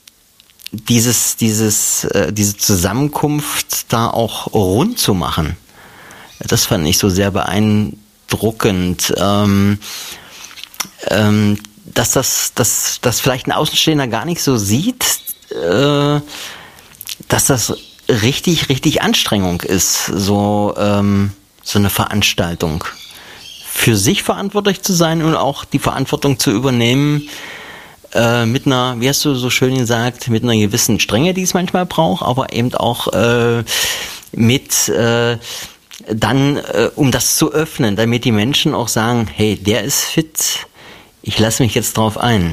dieses, dieses, äh, diese Zusammenkunft da auch rund zu machen. Das fand ich so sehr beeindruckend. Ähm, ähm, dass das, dass das vielleicht ein Außenstehender gar nicht so sieht, äh, dass das richtig, richtig Anstrengung ist, so, ähm, so eine Veranstaltung. Für sich verantwortlich zu sein und auch die Verantwortung zu übernehmen, äh, mit einer, wie hast du so schön gesagt, mit einer gewissen Strenge, die es manchmal braucht, aber eben auch äh, mit äh, dann, äh, um das zu öffnen, damit die Menschen auch sagen, hey, der ist fit, ich lasse mich jetzt drauf ein.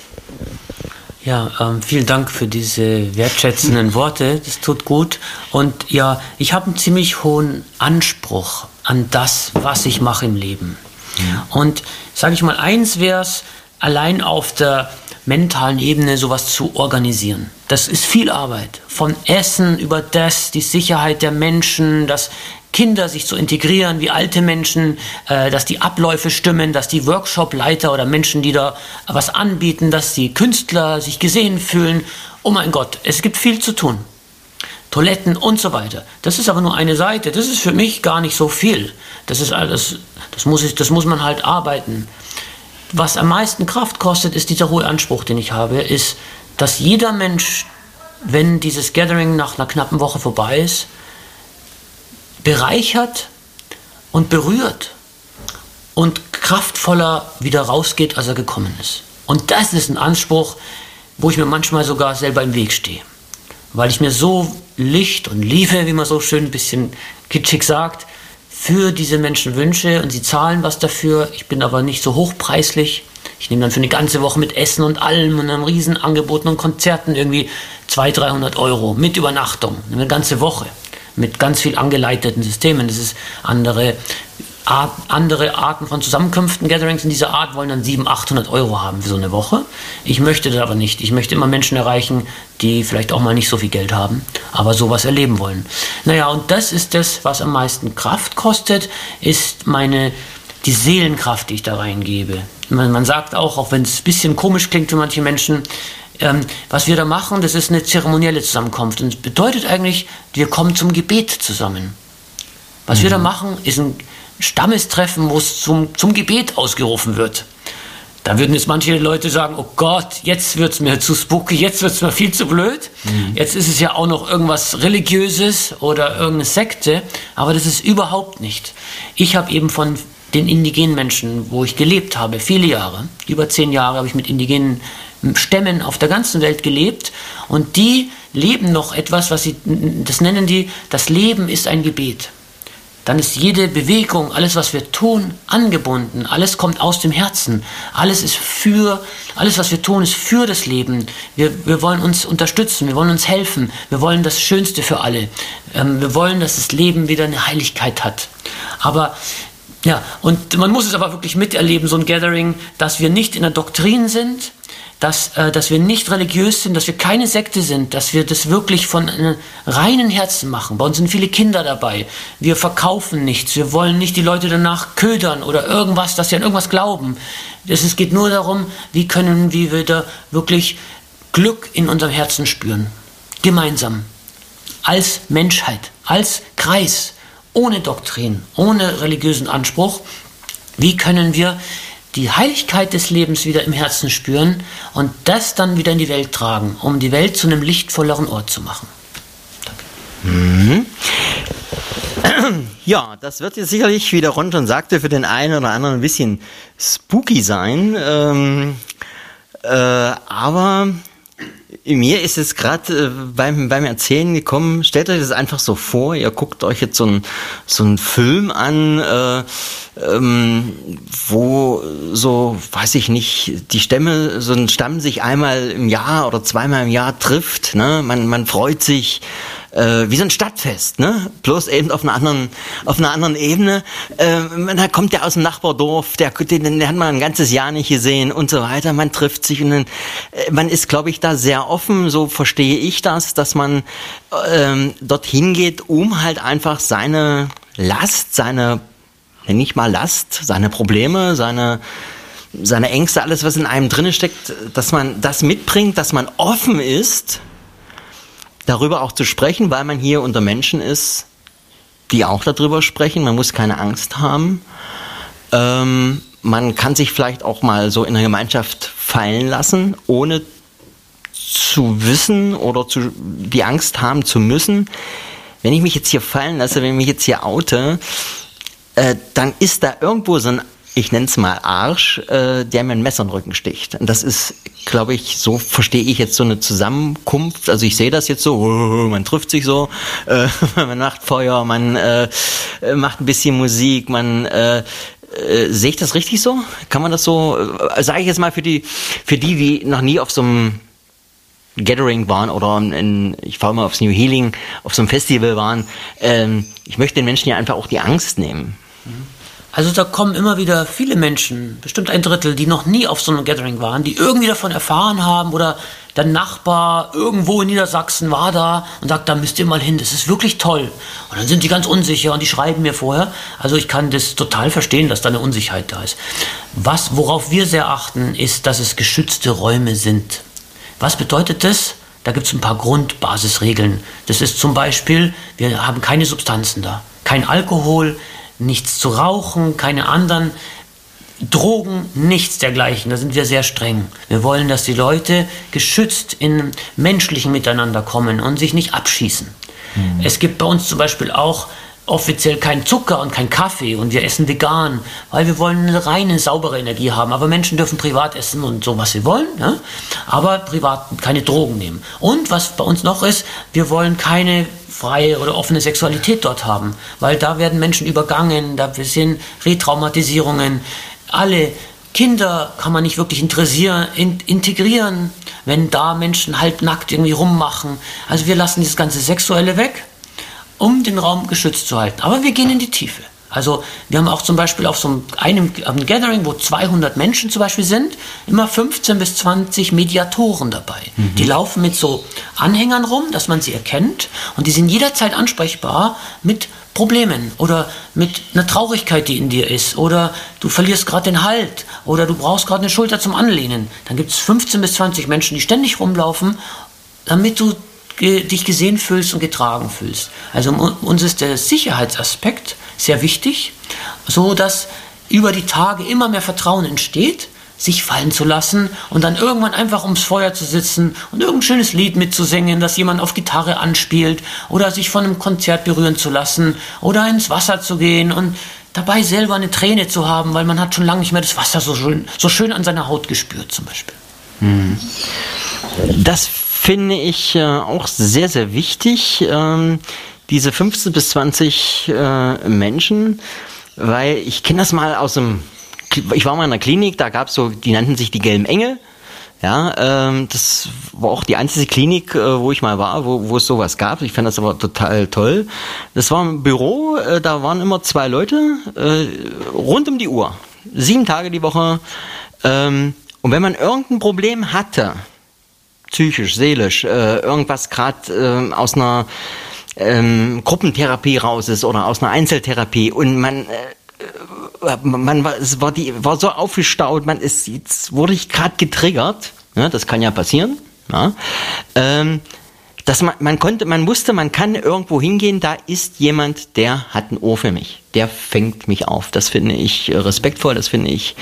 Ja, ähm, vielen Dank für diese wertschätzenden Worte, das tut gut. Und ja, ich habe einen ziemlich hohen Anspruch an das, was ich mache im Leben. Ja. Und sage ich mal, eins wäre es, allein auf der mentalen Ebene sowas zu organisieren. Das ist viel Arbeit. Von Essen über das, die Sicherheit der Menschen, dass Kinder sich zu integrieren wie alte Menschen, äh, dass die Abläufe stimmen, dass die Workshop-Leiter oder Menschen, die da was anbieten, dass die Künstler sich gesehen fühlen. Oh mein Gott, es gibt viel zu tun. Toiletten und so weiter. Das ist aber nur eine Seite. Das ist für mich gar nicht so viel. Das ist alles, das muss ich, das muss man halt arbeiten. Was am meisten Kraft kostet, ist dieser hohe Anspruch, den ich habe, ist, dass jeder Mensch, wenn dieses Gathering nach einer knappen Woche vorbei ist, bereichert und berührt und kraftvoller wieder rausgeht, als er gekommen ist. Und das ist ein Anspruch, wo ich mir manchmal sogar selber im Weg stehe. Weil ich mir so Licht und Liebe, wie man so schön ein bisschen kitschig sagt, für diese Menschen wünsche und sie zahlen was dafür. Ich bin aber nicht so hochpreislich. Ich nehme dann für eine ganze Woche mit Essen und allem und einem Riesenangeboten und Konzerten irgendwie zweihundert, dreihundert Euro mit Übernachtung. Eine ganze Woche. Mit ganz viel angeleiteten Systemen. Das ist andere, Art, andere Arten von Zusammenkünften, Gatherings in dieser Art wollen dann siebenhundert, achthundert Euro haben für so eine Woche. Ich möchte das aber nicht. Ich möchte immer Menschen erreichen, die vielleicht auch mal nicht so viel Geld haben, aber sowas erleben wollen. Naja, und das ist das, was am meisten Kraft kostet, ist meine, die Seelenkraft, die ich da reingebe. Man, man sagt auch, auch wenn es ein bisschen komisch klingt für manche Menschen, Ähm, was wir da machen, das ist eine zeremonielle Zusammenkunft. Und es bedeutet eigentlich, wir kommen zum Gebet zusammen. Was mhm. wir da machen, ist ein Stammestreffen, wo es zum, zum Gebet ausgerufen wird. Da würden jetzt manche Leute sagen, oh Gott, jetzt wird es mir zu spooky, jetzt wird es mir viel zu blöd. Mhm. Jetzt ist es ja auch noch irgendwas Religiöses oder irgendeine Sekte. Aber das ist überhaupt nicht. Ich habe eben von den indigenen Menschen, wo ich gelebt habe, viele Jahre, über zehn Jahre habe ich mit indigenen Stämmen auf der ganzen Welt gelebt und die leben noch etwas, was sie, das nennen die, das Leben ist ein Gebet. Dann ist jede Bewegung, alles was wir tun, angebunden, alles kommt aus dem Herzen, alles ist für, alles was wir tun ist für das Leben. Wir, wir wollen uns unterstützen, wir wollen uns helfen, wir wollen das Schönste für alle. Ähm, wir wollen, dass das Leben wieder eine Heiligkeit hat. Aber ja, und man muss es aber wirklich miterleben, so ein Gathering, dass wir nicht in der Doktrin sind, Dass, äh, dass wir nicht religiös sind, dass wir keine Sekte sind, dass wir das wirklich von einem reinen Herzen machen. Bei uns sind viele Kinder dabei. Wir verkaufen nichts. Wir wollen nicht die Leute danach ködern oder irgendwas, dass sie an irgendwas glauben. Es, es geht nur darum, wie können wir wieder wirklich Glück in unserem Herzen spüren. Gemeinsam. Als Menschheit. Als Kreis. Ohne Doktrin. Ohne religiösen Anspruch. Wie können wir die Heiligkeit des Lebens wieder im Herzen spüren und das dann wieder in die Welt tragen, um die Welt zu einem lichtvolleren Ort zu machen. Danke. Mhm. Ja, das wird jetzt sicherlich, wie der Ron schon sagte, für den einen oder anderen ein bisschen spooky sein. Ähm, äh, aber mir ist es gerade äh, beim, beim Erzählen gekommen, stellt euch das einfach so vor, ihr guckt euch jetzt so einen so einen Film an, äh, ähm, wo so, weiß ich nicht, die Stämme, so ein Stamm sich einmal im Jahr oder zweimal im Jahr trifft, ne? Man, man freut sich, äh, wie so ein Stadtfest, ne? Bloß eben auf einer anderen, auf einer anderen Ebene. Äh, da kommt der aus dem Nachbardorf, der, den, den hat man ein ganzes Jahr nicht gesehen und so weiter. Man trifft sich und dann, äh, man ist, glaube ich, da sehr offen, so verstehe ich das, dass man ähm, dorthin geht, um halt einfach seine Last, seine, nenn ich mal Last, seine Probleme, seine seine Ängste, alles, was in einem drinne steckt, dass man das mitbringt, dass man offen ist, darüber auch zu sprechen, weil man hier unter Menschen ist, die auch darüber sprechen. Man muss keine Angst haben. Ähm, man kann sich vielleicht auch mal so in der Gemeinschaft fallen lassen, ohne zu wissen oder zu, die Angst haben zu müssen, wenn ich mich jetzt hier fallen lasse, wenn ich mich jetzt hier oute, äh, dann ist da irgendwo so ein, ich nenne es mal Arsch, äh, der mir ein Messer in den Rücken sticht. Und das ist, glaube ich, so verstehe ich jetzt so eine Zusammenkunft. Also ich sehe das jetzt so, man trifft sich so, äh, man macht Feuer, man äh, macht ein bisschen Musik, man äh, äh, sehe ich das richtig so? Kann man das so, äh, sage ich jetzt mal für die, für die, die noch nie auf so einem Gathering waren oder in, ich fahre mal aufs New Healing, auf so einem Festival waren. Ähm, ich möchte den Menschen ja einfach auch die Angst nehmen. Also da kommen immer wieder viele Menschen, bestimmt ein Drittel, die noch nie auf so einem Gathering waren, die irgendwie davon erfahren haben oder der Nachbar irgendwo in Niedersachsen war da und sagt, da müsst ihr mal hin, das ist wirklich toll. Und dann sind die ganz unsicher und die schreiben mir vorher. Also ich kann das total verstehen, dass da eine Unsicherheit da ist. Was, worauf wir sehr achten, ist, dass es geschützte Räume sind. Was bedeutet das? Da gibt es ein paar Grundbasisregeln. Das ist zum Beispiel, wir haben keine Substanzen da. Kein Alkohol, nichts zu rauchen, keine anderen Drogen, nichts dergleichen. Da sind wir sehr streng. Wir wollen, dass die Leute geschützt in menschlichen Miteinander kommen und sich nicht abschießen. Mhm. Es gibt bei uns zum Beispiel auch offiziell kein Zucker und kein Kaffee und wir essen vegan, weil wir wollen eine reine, saubere Energie haben. Aber Menschen dürfen privat essen und so, was sie wollen, ja? Aber privat keine Drogen nehmen. Und was bei uns noch ist, wir wollen keine freie oder offene Sexualität dort haben, weil da werden Menschen übergangen, da sind Retraumatisierungen. Alle Kinder kann man nicht wirklich interessieren, in, integrieren, wenn da Menschen halbnackt irgendwie rummachen. Also wir lassen dieses ganze Sexuelle weg, um den Raum geschützt zu halten. Aber wir gehen in die Tiefe. Also wir haben auch zum Beispiel auf so einem, einem Gathering, wo zweihundert Menschen zum Beispiel sind, immer fünfzehn bis zwanzig Mediatoren dabei. Mhm. Die laufen mit so Anhängern rum, dass man sie erkennt und die sind jederzeit ansprechbar mit Problemen oder mit einer Traurigkeit, die in dir ist oder du verlierst gerade den Halt oder du brauchst gerade eine Schulter zum Anlehnen. Dann gibt es fünfzehn bis zwanzig Menschen, die ständig rumlaufen, damit du dich gesehen fühlst und getragen fühlst. Also uns ist der Sicherheitsaspekt sehr wichtig, so dass über die Tage immer mehr Vertrauen entsteht, sich fallen zu lassen und dann irgendwann einfach ums Feuer zu sitzen und irgendein schönes Lied mitzusingen, das jemand auf Gitarre anspielt oder sich von einem Konzert berühren zu lassen oder ins Wasser zu gehen und dabei selber eine Träne zu haben, weil man hat schon lange nicht mehr das Wasser so schön, so schön an seiner Haut gespürt zum Beispiel. Hm. Das finde ich äh, auch sehr, sehr wichtig, ähm, diese fünfzehn bis zwanzig äh, Menschen, weil ich kenne das mal aus dem, ich war mal in einer Klinik, da gab es so, die nannten sich die gelben Engel, ja, ähm, das war auch die einzige Klinik, äh, wo ich mal war, wo, wo es sowas gab, ich fand das aber total toll. Das war ein Büro, äh, da waren immer zwei Leute, äh, rund um die Uhr, sieben Tage die Woche, ähm, und wenn man irgendein Problem hatte, psychisch, seelisch, äh, irgendwas gerade äh, aus einer ähm, Gruppentherapie raus ist oder aus einer Einzeltherapie und man äh, man war, es war die war so aufgestaut, man ist jetzt wurde ich gerade getriggert, ja, das kann ja passieren, ja, ähm, dass man man konnte, man wusste, man kann irgendwo hingehen, da ist jemand, der hat ein Ohr für mich, der fängt mich auf. Das finde ich respektvoll, das finde ich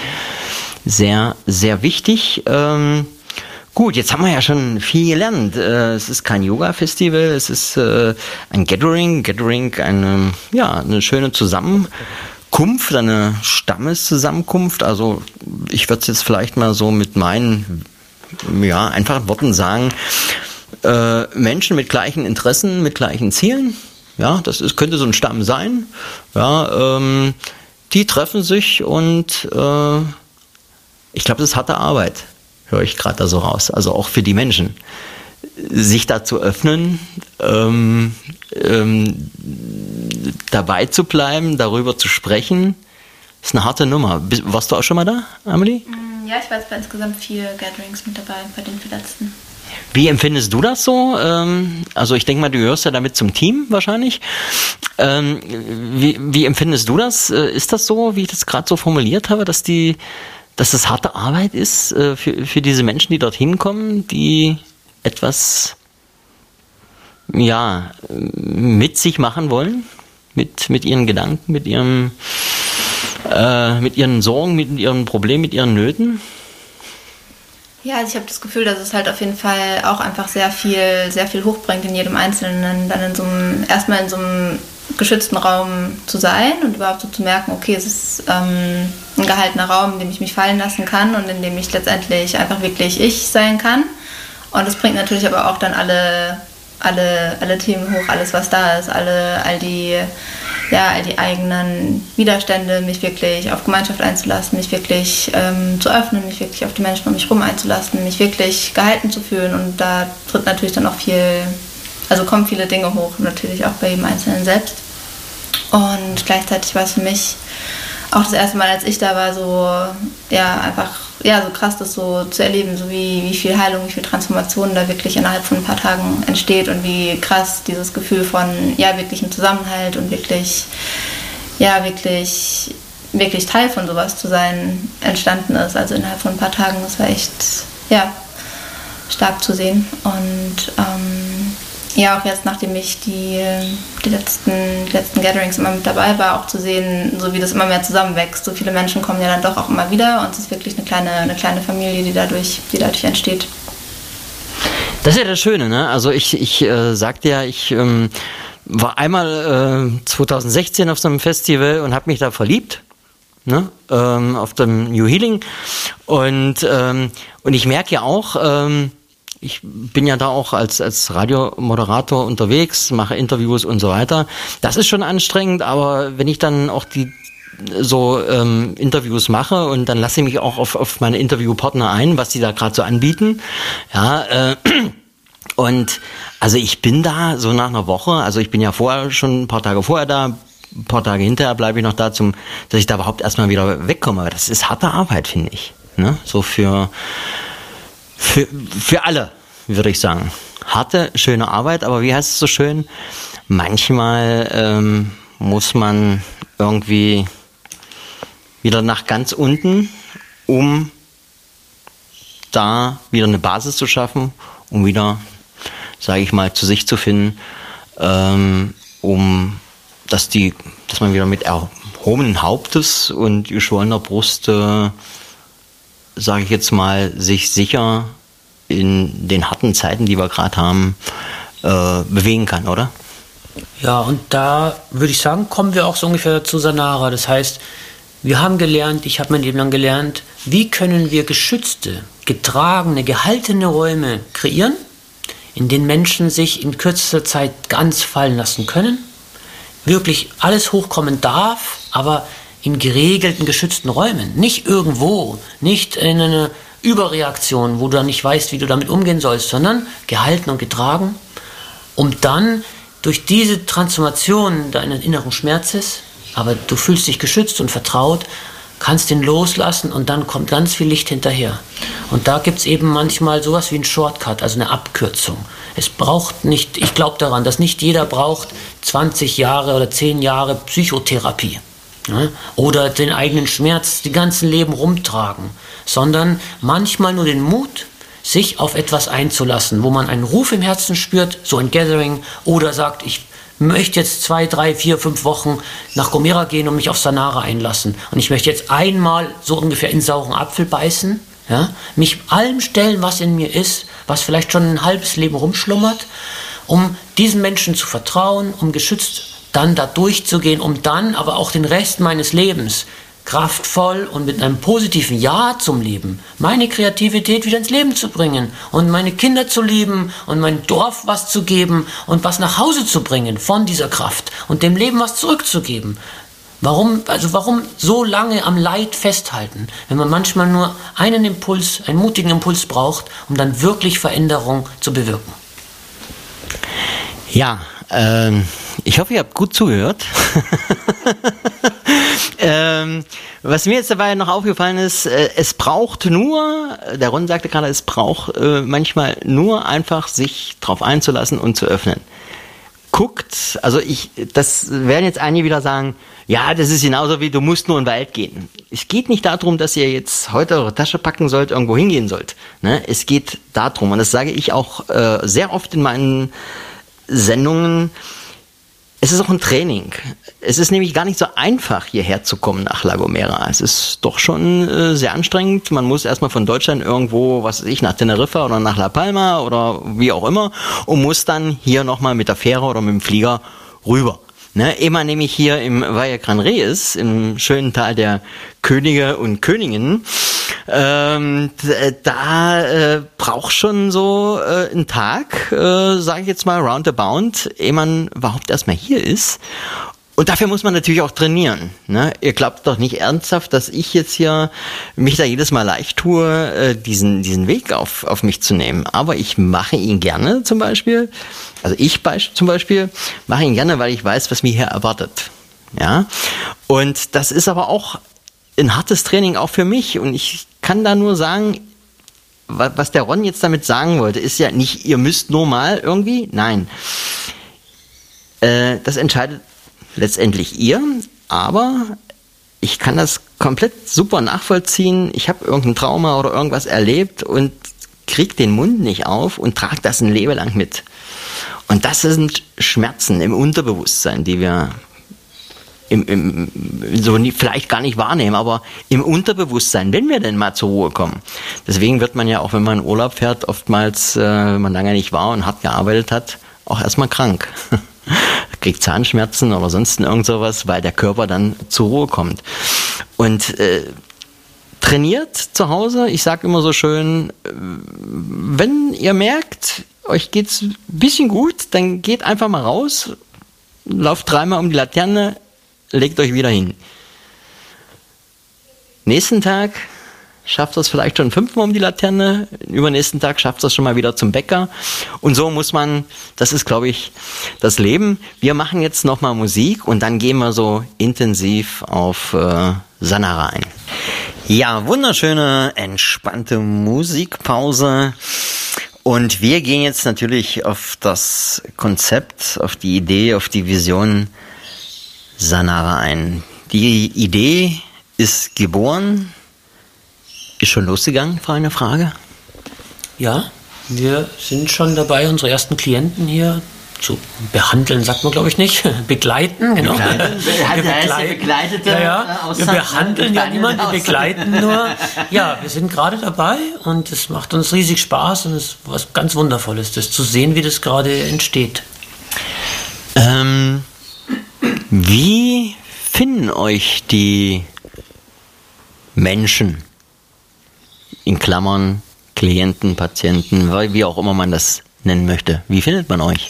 sehr sehr wichtig. Ähm, Gut, jetzt haben wir ja schon viel gelernt. Es ist kein Yoga-Festival, es ist ein Gathering, Gathering, eine, ja, eine schöne Zusammenkunft, eine Stammeszusammenkunft. Also ich würde es jetzt vielleicht mal so mit meinen, ja, einfachen Worten sagen, äh, Menschen mit gleichen Interessen, mit gleichen Zielen. Ja, das ist, könnte so ein Stamm sein. Ja, ähm, die treffen sich und äh, ich glaube, das ist harte Arbeit. Höre ich gerade da so raus. Also auch für die Menschen. Sich da zu öffnen, ähm, ähm, dabei zu bleiben, darüber zu sprechen, ist eine harte Nummer. Warst du auch schon mal da, Amelie? Ja, ich war jetzt bei insgesamt vier Gatherings mit dabei, bei den vier letzten. Wie empfindest du das so? Ähm, also ich denke mal, du gehörst ja damit zum Team wahrscheinlich. Ähm, wie, wie empfindest du das? Ist das so, wie ich das gerade so formuliert habe, dass die dass das harte Arbeit ist äh, für, für diese Menschen, die dorthin kommen, die etwas ja, mit sich machen wollen, mit, mit ihren Gedanken, mit ihrem äh, mit ihren Sorgen, mit ihren Problemen, mit ihren Nöten? Ja, also ich habe das Gefühl, dass es halt auf jeden Fall auch einfach sehr viel, sehr viel hochbringt in jedem Einzelnen, dann in so einem, erstmal in so einem geschützten Raum zu sein und überhaupt so zu merken, okay, es ist ähm, ein gehaltener Raum, in dem ich mich fallen lassen kann und in dem ich letztendlich einfach wirklich ich sein kann. Und es bringt natürlich aber auch dann alle, alle, alle Themen hoch, alles was da ist, alle, all die, ja, all die eigenen Widerstände, mich wirklich auf Gemeinschaft einzulassen, mich wirklich ähm, zu öffnen, mich wirklich auf die Menschen um mich herum einzulassen, mich wirklich gehalten zu fühlen. Und da tritt natürlich dann auch viel, also kommen viele Dinge hoch, natürlich auch bei jedem Einzelnen selbst. Und gleichzeitig war es für mich auch das erste Mal, als ich da war, so, ja, einfach, ja, so krass, das so zu erleben, so wie, wie viel Heilung, wie viel Transformation da wirklich innerhalb von ein paar Tagen entsteht und wie krass dieses Gefühl von, ja, wirklichem Zusammenhalt und wirklich, ja, wirklich, wirklich Teil von sowas zu sein entstanden ist. Also innerhalb von ein paar Tagen, das war echt, ja, stark zu sehen. Und, ähm, ja, auch jetzt, nachdem ich die, die, letzten, die letzten Gatherings immer mit dabei war, auch zu sehen, so wie das immer mehr zusammenwächst. So viele Menschen kommen ja dann doch auch immer wieder und es ist wirklich eine kleine, eine kleine Familie, die dadurch, die dadurch entsteht. Das ist ja das Schöne, ne? Also ich, ich äh, sagte ja, ich ähm, war einmal äh, zwanzig sechzehn auf so einem Festival und habe mich da verliebt, ne? Ähm, auf dem New Healing. Und, ähm, und ich merke ja auch, ähm, ich bin ja da auch als, als Radiomoderator unterwegs, mache Interviews und so weiter. Das ist schon anstrengend, aber wenn ich dann auch die so ähm, Interviews mache und dann lasse ich mich auch auf, auf meine Interviewpartner ein, was die da gerade so anbieten. Ja, äh, und also ich bin da so nach einer Woche, also ich bin ja vorher schon ein paar Tage vorher da, ein paar Tage hinterher bleibe ich noch da, zum, dass ich da überhaupt erstmal wieder wegkomme. Aber das ist harte Arbeit, finde ich. Ne? So für Für, für alle, würde ich sagen. Harte, schöne Arbeit, aber wie heißt es so schön? Manchmal ähm, muss man irgendwie wieder nach ganz unten, um da wieder eine Basis zu schaffen, um wieder, sage ich mal, zu sich zu finden, ähm, um dass die, dass man wieder mit erhobenen Hauptes und geschwollener Brust äh, sage ich jetzt mal, sich sicher in den harten Zeiten, die wir gerade haben, äh, bewegen kann, oder? Ja, und da würde ich sagen, kommen wir auch so ungefähr zu Sanara. Das heißt, wir haben gelernt, ich habe mein Leben lang gelernt, wie können wir geschützte, getragene, gehaltene Räume kreieren, in denen Menschen sich in kürzester Zeit ganz fallen lassen können, wirklich alles hochkommen darf, aber in geregelten, geschützten Räumen. Nicht irgendwo, nicht in einer Überreaktion, wo du dann nicht weißt, wie du damit umgehen sollst, sondern gehalten und getragen, um dann durch diese Transformation deines inneren Schmerzes, aber du fühlst dich geschützt und vertraut, kannst ihn loslassen und dann kommt ganz viel Licht hinterher. Und da gibt es eben manchmal sowas wie ein Shortcut, also eine Abkürzung. Es braucht nicht, ich glaube daran, dass nicht jeder braucht zwanzig Jahre oder zehn Jahre Psychotherapie. Ja, oder den eigenen Schmerz die ganzen Leben rumtragen, sondern manchmal nur den Mut, sich auf etwas einzulassen, wo man einen Ruf im Herzen spürt, so ein Gathering, oder sagt, ich möchte jetzt zwei, drei, vier, fünf Wochen nach Gomera gehen und mich auf Sanara einlassen und ich möchte jetzt einmal so ungefähr in sauren Apfel beißen, ja, mich allem stellen, was in mir ist, was vielleicht schon ein halbes Leben rumschlummert, um diesen Menschen zu vertrauen, um geschützt dann da durchzugehen, um dann aber auch den Rest meines Lebens kraftvoll und mit einem positiven Ja zum Leben meine Kreativität wieder ins Leben zu bringen und meine Kinder zu lieben und mein Dorf was zu geben und was nach Hause zu bringen von dieser Kraft und dem Leben was zurückzugeben. Warum, also warum so lange am Leid festhalten, wenn man manchmal nur einen Impuls, einen mutigen Impuls braucht, um dann wirklich Veränderung zu bewirken? Ja, ähm, ich hoffe, ihr habt gut zugehört. ähm, was mir jetzt dabei noch aufgefallen ist, äh, es braucht nur, der Ron sagte gerade, es braucht äh, manchmal nur einfach sich drauf einzulassen und zu öffnen. Guckt, also ich, das werden jetzt einige wieder sagen, ja, das ist genauso wie, du musst nur in den Wald gehen. Es geht nicht darum, dass ihr jetzt heute eure Tasche packen sollt, irgendwo hingehen sollt. Ne? Es geht darum, und das sage ich auch äh, sehr oft in meinen Sendungen, es ist auch ein Training. Es ist nämlich gar nicht so einfach, hierher zu kommen nach La Gomera. Es ist doch schon äh, sehr anstrengend. Man muss erstmal von Deutschland irgendwo, was weiß ich, nach Teneriffa oder nach La Palma oder wie auch immer und muss dann hier nochmal mit der Fähre oder mit dem Flieger rüber. Ne, ehe man nämlich hier im Valle Gran Rey ist, im schönen Tal der Könige und Königinnen, ähm, da äh, braucht schon so äh, einen Tag, äh, sage ich jetzt mal roundabout, ehe man überhaupt erstmal hier ist. Und dafür muss man natürlich auch trainieren. Ne? Ihr glaubt doch nicht ernsthaft, dass ich jetzt hier mich da jedes Mal leicht tue, äh, diesen diesen Weg auf auf mich zu nehmen. Aber ich mache ihn gerne zum Beispiel. Also ich be- zum Beispiel mache ihn gerne, weil ich weiß, was mir hier erwartet. Ja. Und das ist aber auch ein hartes Training auch für mich. Und ich kann da nur sagen, was der Ron jetzt damit sagen wollte, ist ja nicht, ihr müsst nur mal irgendwie. Nein. Äh, das entscheidet letztendlich ihr, aber ich kann das komplett super nachvollziehen. Ich habe irgendein Trauma oder irgendwas erlebt und krieg den Mund nicht auf und trage das ein Leben lang mit. Und das sind Schmerzen im Unterbewusstsein, die wir im, im, so nie, vielleicht gar nicht wahrnehmen, aber im Unterbewusstsein, wenn wir denn mal zur Ruhe kommen. Deswegen wird man ja auch, wenn man in Urlaub fährt, oftmals, äh, wenn man lange nicht war und hart gearbeitet hat, auch erstmal krank. Kriegt Zahnschmerzen oder sonst irgend sowas, weil der Körper dann zur Ruhe kommt. Und äh, trainiert zu Hause, ich sage immer so schön, wenn ihr merkt, euch geht's ein bisschen gut, dann geht einfach mal raus, lauft dreimal um die Laterne, legt euch wieder hin. Nächsten Tag schafft es vielleicht schon fünfmal um die Laterne, übernächsten Tag schafft es schon mal wieder zum Bäcker. Und so muss man, das ist, glaube ich, das Leben. Wir machen jetzt nochmal Musik und dann gehen wir so intensiv auf äh, Sanara ein. Ja, wunderschöne, entspannte Musikpause. Und wir gehen jetzt natürlich auf das Konzept, auf die Idee, auf die Vision Sanara ein. Die Idee ist geboren. Ist schon losgegangen, Frau, eine Frage? Ja, wir sind schon dabei, unsere ersten Klienten hier zu behandeln, sagt man glaube ich nicht, begleiten, genau. Begleiten? Wir begleiten, begleitete ja, ja. Wir behandeln ja niemanden, wir begleiten nur. Ja, wir sind gerade dabei und es macht uns riesig Spaß und es ist was ganz Wundervolles, das zu sehen, wie das gerade entsteht. Ähm, wie finden euch die Menschen? In Klammern, Klienten, Patienten, wie auch immer man das nennen möchte. Wie findet man euch?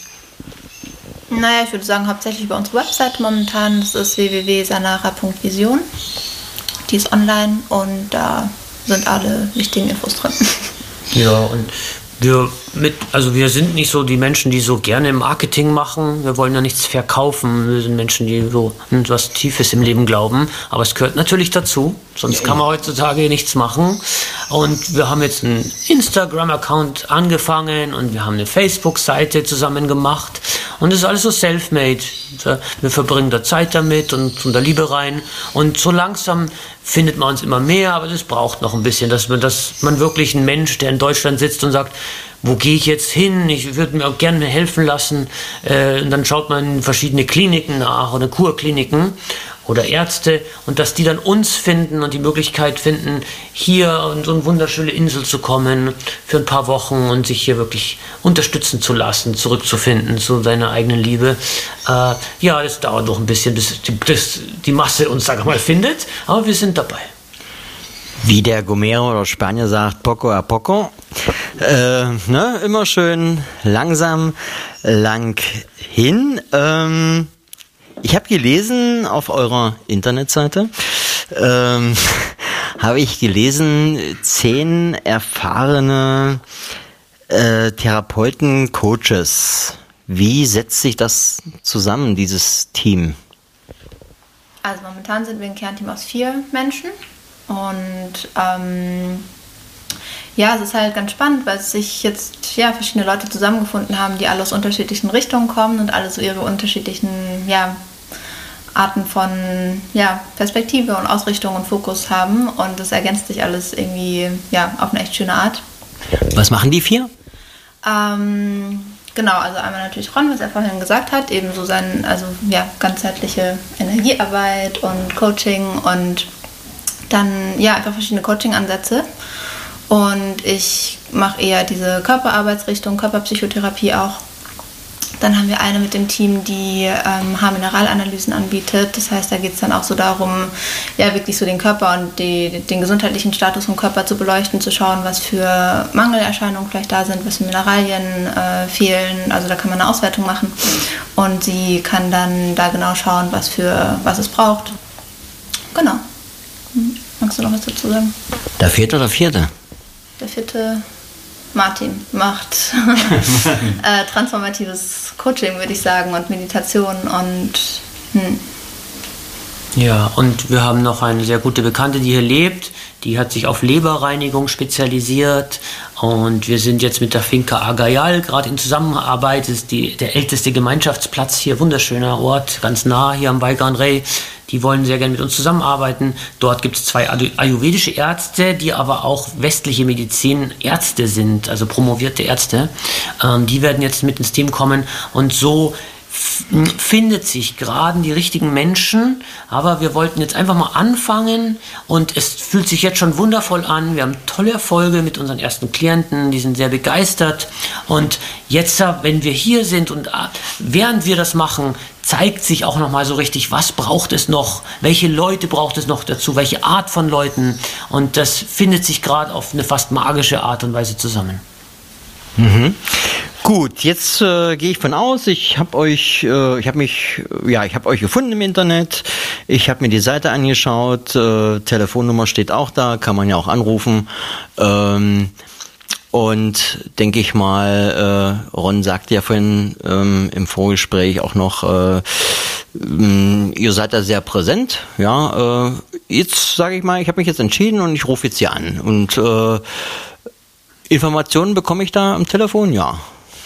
Naja, ich würde sagen, hauptsächlich über unsere Website momentan. Das ist w w w punkt sanara punkt vision. Die ist online und da sind alle wichtigen Infos drin. Ja, und wir mit, also wir sind nicht so die Menschen, die so gerne Marketing machen. Wir wollen ja nichts verkaufen. Wir sind Menschen, die so an was Tiefes im Leben glauben. Aber es gehört natürlich dazu. Sonst kann man heutzutage nichts machen. Und wir haben jetzt einen Instagram-Account angefangen und wir haben eine Facebook-Seite zusammen gemacht. Und das ist alles so self-made. Wir verbringen da Zeit damit und tun da Liebe rein. Und so langsam findet man uns immer mehr, aber das braucht noch ein bisschen, dass man, dass man wirklich ein Mensch, der in Deutschland sitzt und sagt, wo gehe ich jetzt hin? Ich würde mir auch gerne helfen lassen. Äh, und dann schaut man in verschiedene Kliniken nach oder Kurkliniken oder Ärzte und dass die dann uns finden und die Möglichkeit finden, hier an so eine wunderschöne Insel zu kommen für ein paar Wochen und sich hier wirklich unterstützen zu lassen, zurückzufinden zu seiner eigenen Liebe. Äh, ja, das dauert noch ein bisschen, bis die, bis die Masse uns, sag ich mal, findet, aber wir sind dabei. Wie der Gomero oder Spanier sagt, poco a poco. Äh, ne, immer schön langsam, lang hin. Ähm, ich habe gelesen auf eurer Internetseite, ähm, habe ich gelesen, zehn erfahrene äh, Therapeuten, Coaches. Wie setzt sich das zusammen, dieses Team? Also momentan sind wir ein Kernteam aus vier Menschen. Und ähm, ja, es ist halt ganz spannend, weil sich jetzt ja, verschiedene Leute zusammengefunden haben, die alle aus unterschiedlichen Richtungen kommen und alle so ihre unterschiedlichen ja, Arten von ja, Perspektive und Ausrichtung und Fokus haben. Und das ergänzt sich alles irgendwie ja, auf eine echt schöne Art. Was machen die vier? Ähm, Genau, also einmal natürlich Ron, was er vorhin gesagt hat, eben so sein, also ja, ganzheitliche Energiearbeit und Coaching und dann ja einfach verschiedene Coaching-Ansätze. Und ich mache eher diese Körperarbeitsrichtung, Körperpsychotherapie auch. Dann haben wir eine mit dem Team, die ähm, Haarmineralanalysen anbietet. Das heißt, da geht es dann auch so darum, ja wirklich so den Körper und die, den gesundheitlichen Status vom Körper zu beleuchten, zu schauen, was für Mangelerscheinungen vielleicht da sind, was für Mineralien äh, fehlen. Also da kann man eine Auswertung machen. Und sie kann dann da genau schauen, was, für, was es braucht. Genau. Magst du noch was dazu sagen? Der vierte oder vierte? Der vierte... Martin macht äh, transformatives Coaching, würde ich sagen, und Meditation und hm. Ja, und wir haben noch eine sehr gute Bekannte, die hier lebt. Die hat sich auf Leberreinigung spezialisiert und wir sind jetzt mit der Finca Agayal gerade in Zusammenarbeit. Das ist die, der älteste Gemeinschaftsplatz hier, wunderschöner Ort, ganz nah hier am Weigran Rey. Die wollen sehr gerne mit uns zusammenarbeiten. Dort gibt es zwei ayurvedische Ärzte, die aber auch westliche Medizinärzte sind, also promovierte Ärzte. Ähm, die werden jetzt mit ins Team kommen und so findet sich gerade die richtigen Menschen, aber wir wollten jetzt einfach mal anfangen und es fühlt sich jetzt schon wundervoll an. Wir haben tolle Erfolge mit unseren ersten Klienten, die sind sehr begeistert und jetzt, wenn wir hier sind und während wir das machen, zeigt sich auch nochmal so richtig, was braucht es noch, welche Leute braucht es noch dazu, welche Art von Leuten und das findet sich gerade auf eine fast magische Art und Weise zusammen. Mhm. Gut, jetzt äh, gehe ich von aus, ich habe euch, äh, ich habe mich, ja, ich habe euch gefunden im Internet, ich habe mir die Seite angeschaut, äh, Telefonnummer steht auch da, kann man ja auch anrufen ähm, und denke ich mal, äh, Ron sagte ja vorhin ähm, im Vorgespräch auch noch, äh, ihr seid da sehr präsent, ja, äh, jetzt sage ich mal, ich habe mich jetzt entschieden und ich rufe jetzt hier an und äh, Informationen bekomme ich da am Telefon, ja.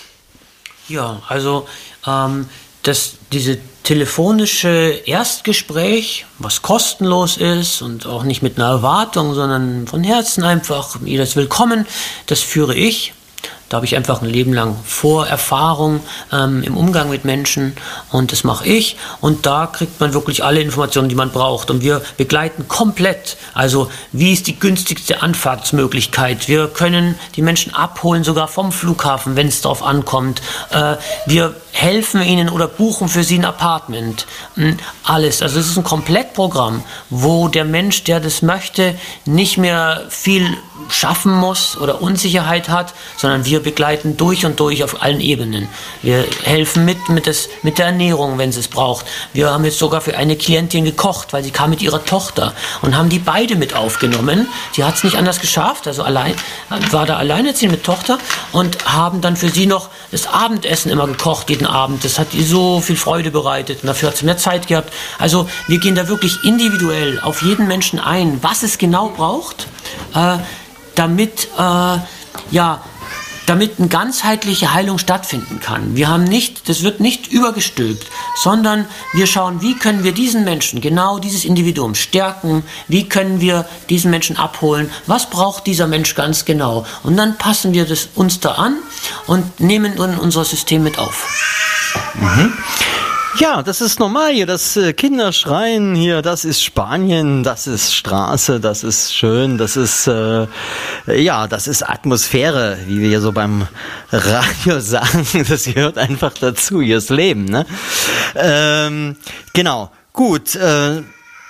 Ja, also ähm, das, diese telefonische Erstgespräch, was kostenlos ist und auch nicht mit einer Erwartung, sondern von Herzen einfach, jeder ist willkommen, das führe ich. Da habe ich einfach ein Leben lang Vorerfahrung ähm, im Umgang mit Menschen und das mache ich und da kriegt man wirklich alle Informationen, die man braucht und wir begleiten komplett, also wie ist die günstigste Anfahrtsmöglichkeit, wir können die Menschen abholen, sogar vom Flughafen, wenn es darauf ankommt, äh, wir helfen ihnen oder buchen für sie ein Apartment, alles, also es ist ein Komplettprogramm, wo der Mensch, der das möchte, nicht mehr viel schaffen muss oder Unsicherheit hat, sondern wir begleiten durch und durch auf allen Ebenen. Wir helfen mit, mit, das, mit der Ernährung, wenn sie es braucht. Wir haben jetzt sogar für eine Klientin gekocht, weil sie kam mit ihrer Tochter und haben die beide mit aufgenommen. Die hat es nicht anders geschafft, also allein, war da alleinerziehend mit Tochter und haben dann für sie noch das Abendessen immer gekocht, jeden Abend. Das hat ihr so viel Freude bereitet und dafür hat sie mehr Zeit gehabt. Also wir gehen da wirklich individuell auf jeden Menschen ein, was es genau braucht, äh, damit, äh, ja, damit eine ganzheitliche Heilung stattfinden kann. Wir haben nicht, das wird nicht übergestülpt, sondern wir schauen, wie können wir diesen Menschen, genau dieses Individuum stärken, wie können wir diesen Menschen abholen, was braucht dieser Mensch ganz genau. Und dann passen wir das uns da an und nehmen in unser System mit auf. Mhm. Ja, das ist normal hier, das äh, Kinderschreien hier, das ist Spanien, das ist Straße, das ist schön, das ist, äh, ja, das ist Atmosphäre, wie wir hier so beim Radio sagen, das gehört einfach dazu, hier ist Leben, ne? Ähm, genau, gut, äh,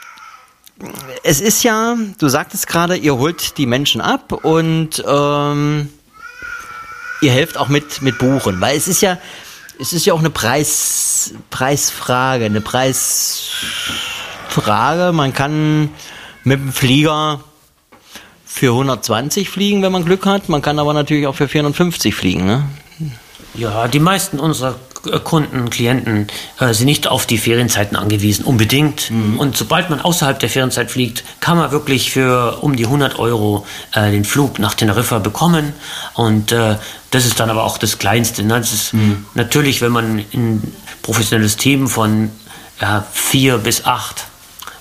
es ist ja, du sagtest gerade, ihr holt die Menschen ab und ähm, ihr helft auch mit, mit Buchen, weil es ist ja, Es ist ja auch eine Preis, Preisfrage, eine Preisfrage. Man kann mit dem Flieger für hundertzwanzig fliegen, wenn man Glück hat. Man kann aber natürlich auch für vierhundertfünfzig fliegen, ne? Ja, die meisten unserer Kunden, Klienten äh, sind nicht auf die Ferienzeiten angewiesen, unbedingt. Mhm. Und sobald man außerhalb der Ferienzeit fliegt, kann man wirklich für um die hundert Euro äh, den Flug nach Teneriffa bekommen. Und äh, das ist dann aber auch das Kleinste. Ne? Das ist mhm. natürlich, wenn man ein professionelles Team von ja, vier bis acht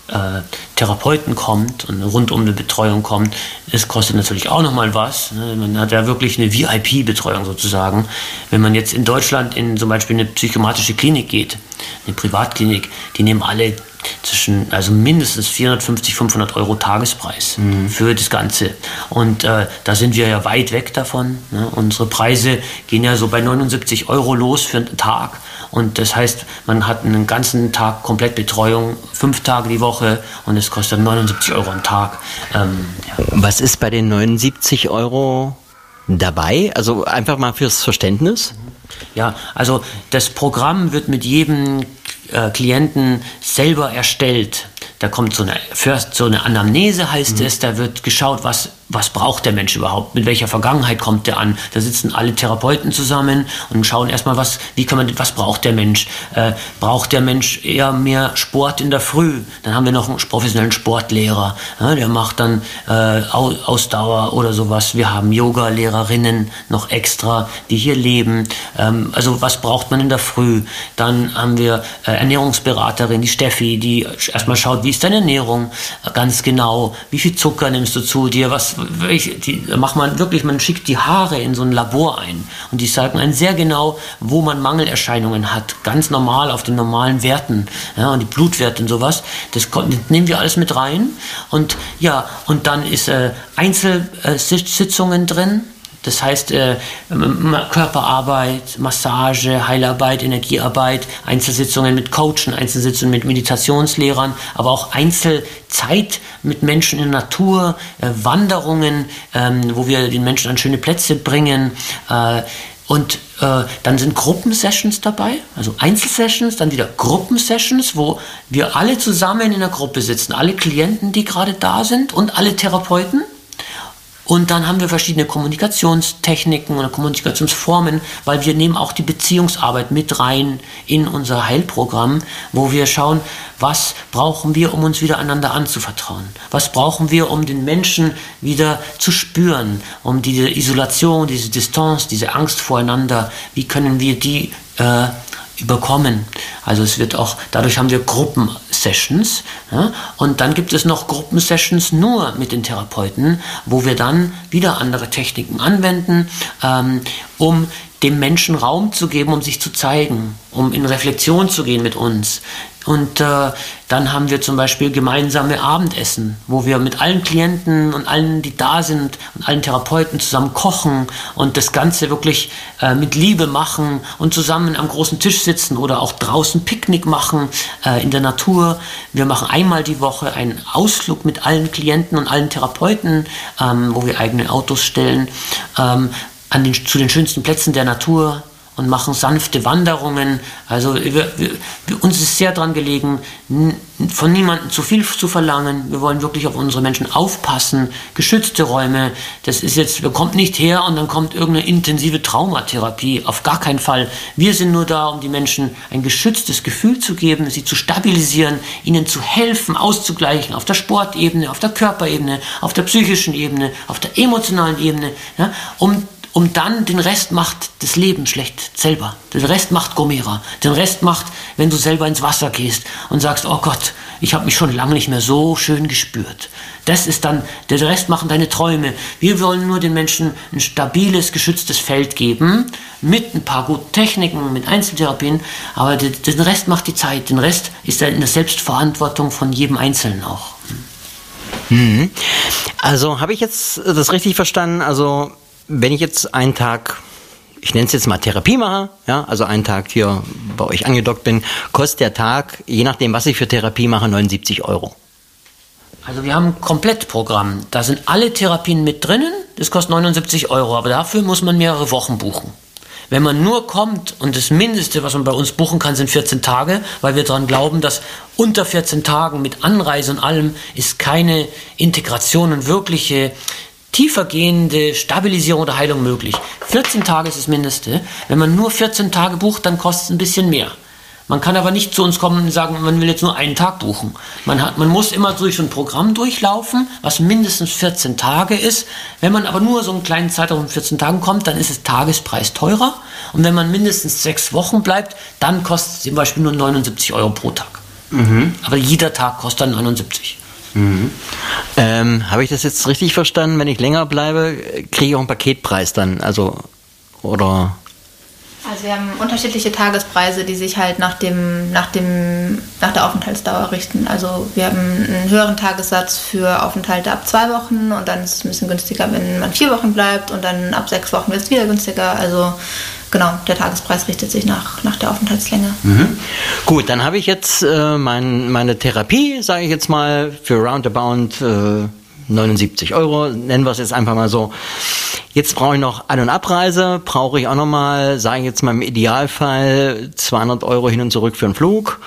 äh, Therapeuten kommt und rund um eine Betreuung kommt. Es kostet natürlich auch nochmal was. Ne? Man hat ja wirklich eine V I P-Betreuung sozusagen. Wenn man jetzt in Deutschland in zum Beispiel eine psychomatische Klinik geht, eine Privatklinik, die nehmen alle zwischen, also mindestens vierhundertfünfzig, fünfhundert Euro Tagespreis mhm. für das Ganze. Und äh, da sind wir ja weit weg davon. Ne? Unsere Preise gehen ja so bei neunundsiebzig Euro los für einen Tag. Und das heißt, man hat einen ganzen Tag komplett Betreuung, fünf Tage die Woche, und es kostet neunundsiebzig Euro am Tag. Ähm, ja. Was ist bei den neunundsiebzig Euro dabei? Also einfach mal fürs Verständnis. Ja, also das Programm wird mit jedem äh, Klienten selber erstellt. Da kommt so eine, first so eine Anamnese, heißt mhm. es, da wird geschaut, was, was braucht der Mensch überhaupt, mit welcher Vergangenheit kommt der an. Da sitzen alle Therapeuten zusammen und schauen erstmal, was, wie kann man, was braucht der Mensch. Äh, braucht der Mensch eher mehr Sport in der Früh? Dann haben wir noch einen professionellen Sportlehrer, ja, der macht dann äh, Ausdauer oder sowas. Wir haben Yoga-Lehrerinnen noch extra, die hier leben. Ähm, also was braucht man in der Früh? Dann haben wir äh, Ernährungsberaterin, die Steffi, die erstmal schaut, wie ist deine Ernährung ganz genau, wie viel Zucker nimmst du zu dir, was, die, macht man wirklich, man schickt die Haare in so ein Labor ein und die sagen einen sehr genau, wo man Mangelerscheinungen hat, ganz normal auf den normalen Werten, ja, und die Blutwerte und sowas, das, das nehmen wir alles mit rein, und ja, und dann ist äh, Einzelsitzungen drin. Das heißt, äh, Körperarbeit, Massage, Heilarbeit, Energiearbeit, Einzelsitzungen mit Coachen, Einzelsitzungen mit Meditationslehrern, aber auch Einzelzeit mit Menschen in der Natur, äh, Wanderungen, ähm, wo wir den Menschen an schöne Plätze bringen. Äh, und äh, dann sind Gruppensessions dabei, also Einzelsessions, dann wieder Gruppensessions, wo wir alle zusammen in der Gruppe sitzen, alle Klienten, die gerade da sind, und alle Therapeuten. Und dann haben wir verschiedene Kommunikationstechniken oder Kommunikationsformen, weil wir nehmen auch die Beziehungsarbeit mit rein in unser Heilprogramm, wo wir schauen, was brauchen wir, um uns wieder einander anzuvertrauen? Was brauchen wir, um den Menschen wieder zu spüren, um diese Isolation, diese Distanz, diese Angst voreinander, wie können wir die äh, überkommen? Also es wird auch, dadurch haben wir Gruppensessions, ja, und dann gibt es noch Gruppensessions nur mit den Therapeuten, wo wir dann wieder andere Techniken anwenden, ähm, um dem Menschen Raum zu geben, um sich zu zeigen, um in Reflexion zu gehen mit uns. Und äh, dann haben wir zum Beispiel gemeinsame Abendessen, wo wir mit allen Klienten und allen, die da sind, und allen Therapeuten zusammen kochen und das Ganze wirklich äh, mit Liebe machen und zusammen am großen Tisch sitzen oder auch draußen Picknick machen äh, in der Natur. Wir machen einmal die Woche einen Ausflug mit allen Klienten und allen Therapeuten, ähm, wo wir eigene Autos stellen, ähm, an den, zu den schönsten Plätzen der Natur, und machen sanfte Wanderungen. Also wir, wir, uns ist sehr daran gelegen, n- von niemandem zu viel zu verlangen. Wir wollen wirklich auf unsere Menschen aufpassen. Geschützte Räume, das ist jetzt, wir kommt nicht her und dann kommt irgendeine intensive Traumatherapie. Auf gar keinen Fall. Wir sind nur da, um die Menschen ein geschütztes Gefühl zu geben, sie zu stabilisieren, ihnen zu helfen, auszugleichen, auf der Sportebene, auf der Körperebene, auf der psychischen Ebene, auf der emotionalen Ebene, ja, um Um dann den Rest macht das Leben schlecht selber. Den Rest macht Gomera. Den Rest macht, wenn du selber ins Wasser gehst und sagst, oh Gott, ich habe mich schon lange nicht mehr so schön gespürt. Das ist dann, der Rest machen deine Träume. Wir wollen nur den Menschen ein stabiles, geschütztes Feld geben, mit ein paar guten Techniken, mit Einzeltherapien, aber den Rest macht die Zeit. Den Rest ist in der Selbstverantwortung von jedem Einzelnen auch. Hm. Also habe ich jetzt das richtig verstanden? Also wenn ich jetzt einen Tag, ich nenne es jetzt mal Therapie mache, ja, also einen Tag hier bei euch angedockt bin, kostet der Tag, je nachdem, was ich für Therapie mache, neunundsiebzig Euro. Also wir haben ein Komplettprogramm. Da sind alle Therapien mit drinnen. Das kostet neunundsiebzig Euro, aber dafür muss man mehrere Wochen buchen. Wenn man nur kommt, und das Mindeste, was man bei uns buchen kann, sind vierzehn Tage, weil wir daran glauben, dass unter vierzehn Tagen mit Anreise und allem ist keine Integration und wirkliche tiefergehende Stabilisierung oder Heilung möglich. vierzehn Tage ist das Mindeste. Wenn man nur vierzehn Tage bucht, dann kostet es ein bisschen mehr. Man kann aber nicht zu uns kommen und sagen, man will jetzt nur einen Tag buchen. Man, hat, man muss immer durch so ein Programm durchlaufen, was mindestens vierzehn Tage ist. Wenn man aber nur so einen kleinen Zeitraum von vierzehn Tagen kommt, dann ist es Tagespreis teurer. Und wenn man mindestens sechs Wochen bleibt, dann kostet es zum Beispiel nur neunundsiebzig Euro pro Tag. Mhm. Aber jeder Tag kostet dann neunundsiebzig. Mhm. Ähm, habe ich das jetzt richtig verstanden? Wenn ich länger bleibe, kriege ich auch einen Paketpreis dann, also oder? Also wir haben unterschiedliche Tagespreise, die sich halt nach dem, nach dem, nach der Aufenthaltsdauer richten. Also wir haben einen höheren Tagessatz für Aufenthalte ab zwei Wochen und dann ist es ein bisschen günstiger, wenn man vier Wochen bleibt und dann ab sechs Wochen wird es wieder günstiger. Also genau, der Tagespreis richtet sich nach, nach der Aufenthaltslänge. Mhm. Gut, dann habe ich jetzt äh, mein, meine Therapie, sage ich jetzt mal, für roundabout äh, neunundsiebzig Euro, nennen wir es jetzt einfach mal so. Jetzt brauche ich noch An- und Abreise, brauche ich auch nochmal, sage ich jetzt mal im Idealfall, zweihundert Euro hin und zurück für einen Flug,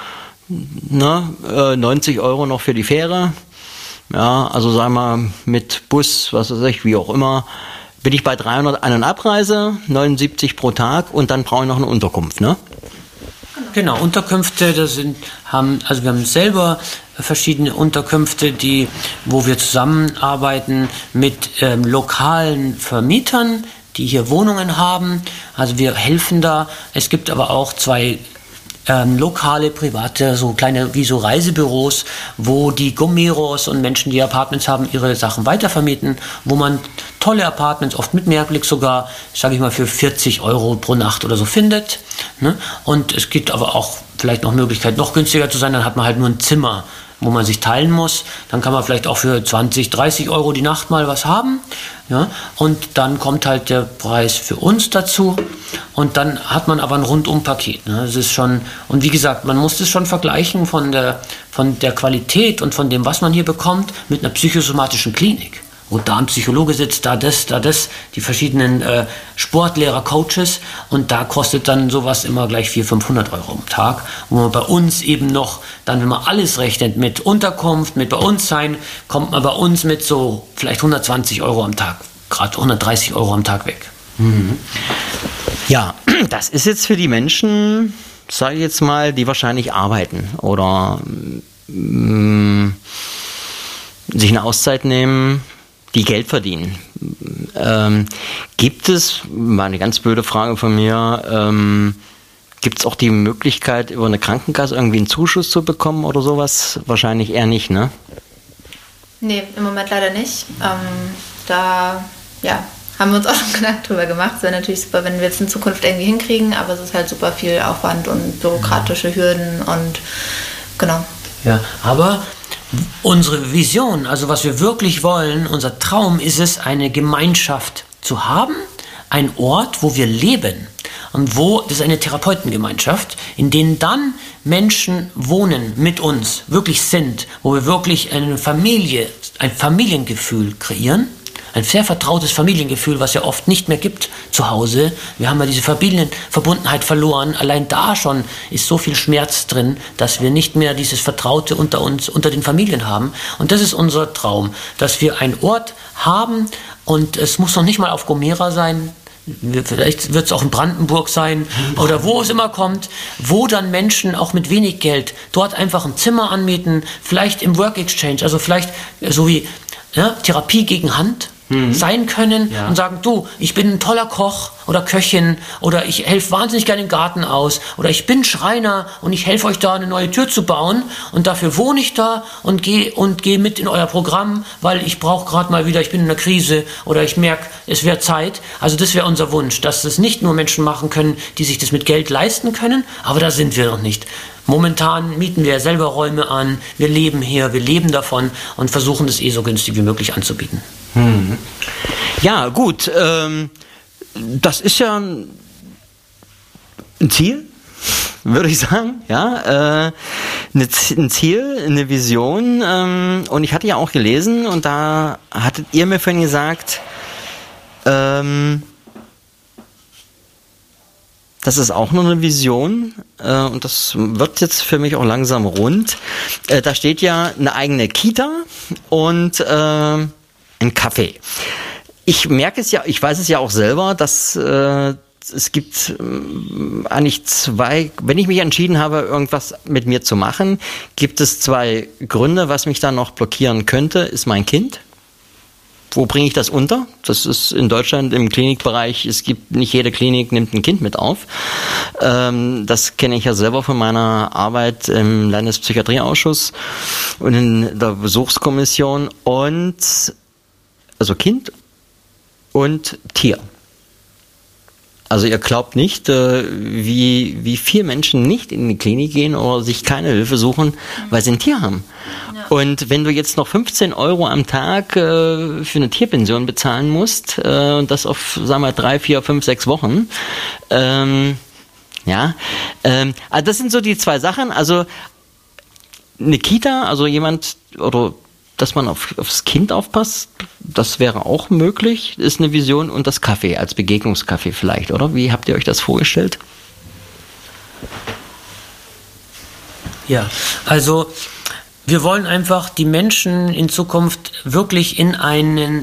ne? äh, neunzig Euro noch für die Fähre. Ja, also sagen wir mit Bus, was weiß ich, wie auch immer, bin ich bei dreihundert An- und Abreise, neunundsiebzig pro Tag und dann brauche ich noch eine Unterkunft, ne? Genau, Unterkünfte, das sind, haben, also wir haben selber verschiedene Unterkünfte, die, wo wir zusammenarbeiten mit ähm, lokalen Vermietern, die hier Wohnungen haben. Also wir helfen da. Es gibt aber auch zwei ähm, lokale, private, so kleine wie so Reisebüros, wo die Gomeros und Menschen, die Apartments haben, ihre Sachen weitervermieten, wo man tolle Apartments, oft mit Mehrblick sogar, sage ich mal, für vierzig Euro pro Nacht oder so findet. Ne? Und es gibt aber auch vielleicht noch Möglichkeit, noch günstiger zu sein, dann hat man halt nur ein Zimmer, wo man sich teilen muss. Dann kann man vielleicht auch für zwanzig, dreißig Euro die Nacht mal was haben. Ja? Und dann kommt halt der Preis für uns dazu. Und dann hat man aber ein Rundum-Paket. Ne? Das ist schon, und wie gesagt, man muss das schon vergleichen von der, von der Qualität und von dem, was man hier bekommt, mit einer psychosomatischen Klinik, wo da ein Psychologe sitzt, da das, da das, die verschiedenen äh, Sportlehrer, Coaches, und da kostet dann sowas immer gleich vierhundert, fünfhundert Euro am Tag, wo man bei uns eben noch, dann wenn man alles rechnet, mit Unterkunft, mit bei uns sein, kommt man bei uns mit so vielleicht hundertzwanzig Euro am Tag, gerade hundertdreißig Euro am Tag weg. Mhm. Ja, das ist jetzt für die Menschen, sage ich jetzt mal, die wahrscheinlich arbeiten oder mh, sich eine Auszeit nehmen, die Geld verdienen. Ähm, gibt es, mal eine ganz blöde Frage von mir, ähm, gibt es auch die Möglichkeit, über eine Krankenkasse irgendwie einen Zuschuss zu bekommen oder sowas? Wahrscheinlich eher nicht, ne? Nee, im Moment leider nicht. Ähm, da ja, haben wir uns auch schon Gedanken drüber gemacht. Es wäre natürlich super, wenn wir es in Zukunft irgendwie hinkriegen, aber es ist halt super viel Aufwand und bürokratische Hürden und genau. Ja, aber unsere Vision, also was wir wirklich wollen, unser Traum ist es, eine Gemeinschaft zu haben, ein Ort, wo wir leben und wo, das ist eine Therapeutengemeinschaft, in denen dann Menschen wohnen mit uns, wirklich sind, wo wir wirklich eine Familie, ein Familiengefühl kreieren. Ein sehr vertrautes Familiengefühl, was ja oft nicht mehr gibt zu Hause. Wir haben ja diese Familienverbundenheit verloren. Allein da schon ist so viel Schmerz drin, dass wir nicht mehr dieses Vertraute unter uns, unter den Familien haben. Und das ist unser Traum, dass wir einen Ort haben, und es muss noch nicht mal auf Gomera sein. Vielleicht wird es auch in Brandenburg sein oder wo es immer kommt, wo dann Menschen auch mit wenig Geld dort einfach ein Zimmer anmieten, vielleicht im Work Exchange, also vielleicht so wie ja, Therapie gegen Hand. Mhm. sein können, ja, und sagen, du, ich bin ein toller Koch oder Köchin oder ich helfe wahnsinnig gerne im Garten aus oder ich bin Schreiner und ich helfe euch da eine neue Tür zu bauen und dafür wohne ich da und gehe und gehe mit in euer Programm, weil ich brauche gerade mal wieder, ich bin in einer Krise oder ich merke, es wäre Zeit. Also das wäre unser Wunsch, dass das nicht nur Menschen machen können, die sich das mit Geld leisten können, aber da sind wir noch nicht. Momentan mieten wir selber Räume an, wir leben hier, wir leben davon und versuchen das eh so günstig wie möglich anzubieten. Hm. Ja, gut. Ähm, das ist ja ein Ziel, würde ich sagen. Ja, äh, ein Ziel, eine Vision. Ähm, und ich hatte ja auch gelesen, und da hattet ihr mir vorhin gesagt, ähm, das ist auch nur eine Vision, äh, und das wird jetzt für mich auch langsam rund. Äh, da steht ja eine eigene Kita und äh, ein Café. Ich merke es ja, ich weiß es ja auch selber, dass äh, es gibt äh, eigentlich zwei, wenn ich mich entschieden habe, irgendwas mit mir zu machen, gibt es zwei Gründe, was mich da noch blockieren könnte, ist mein Kind. wo bringe ich das unter? Das ist in Deutschland im Klinikbereich, es gibt nicht jede Klinik nimmt ein Kind mit auf. Ähm, das kenne ich ja selber von meiner Arbeit im Landespsychiatrieausschuss und in der Besuchskommission und also Kind und Tier. Also ihr glaubt nicht, äh, wie, wie viele Menschen nicht in die Klinik gehen oder sich keine Hilfe suchen, weil sie ein Tier haben. Ja. Und wenn du jetzt noch fünfzehn Euro am Tag äh, für eine Tierpension bezahlen musst, äh, und das auf, sagen wir, drei, vier, fünf, sechs Wochen, ähm, ja, ähm, also das sind so die zwei Sachen. Also eine Kita, also jemand, oder dass man auf, aufs Kind aufpasst, das wäre auch möglich, ist eine Vision. Und das Café als Begegnungscafé vielleicht, oder? Wie habt ihr euch das vorgestellt? Ja, also wir wollen einfach die Menschen in Zukunft wirklich in einen,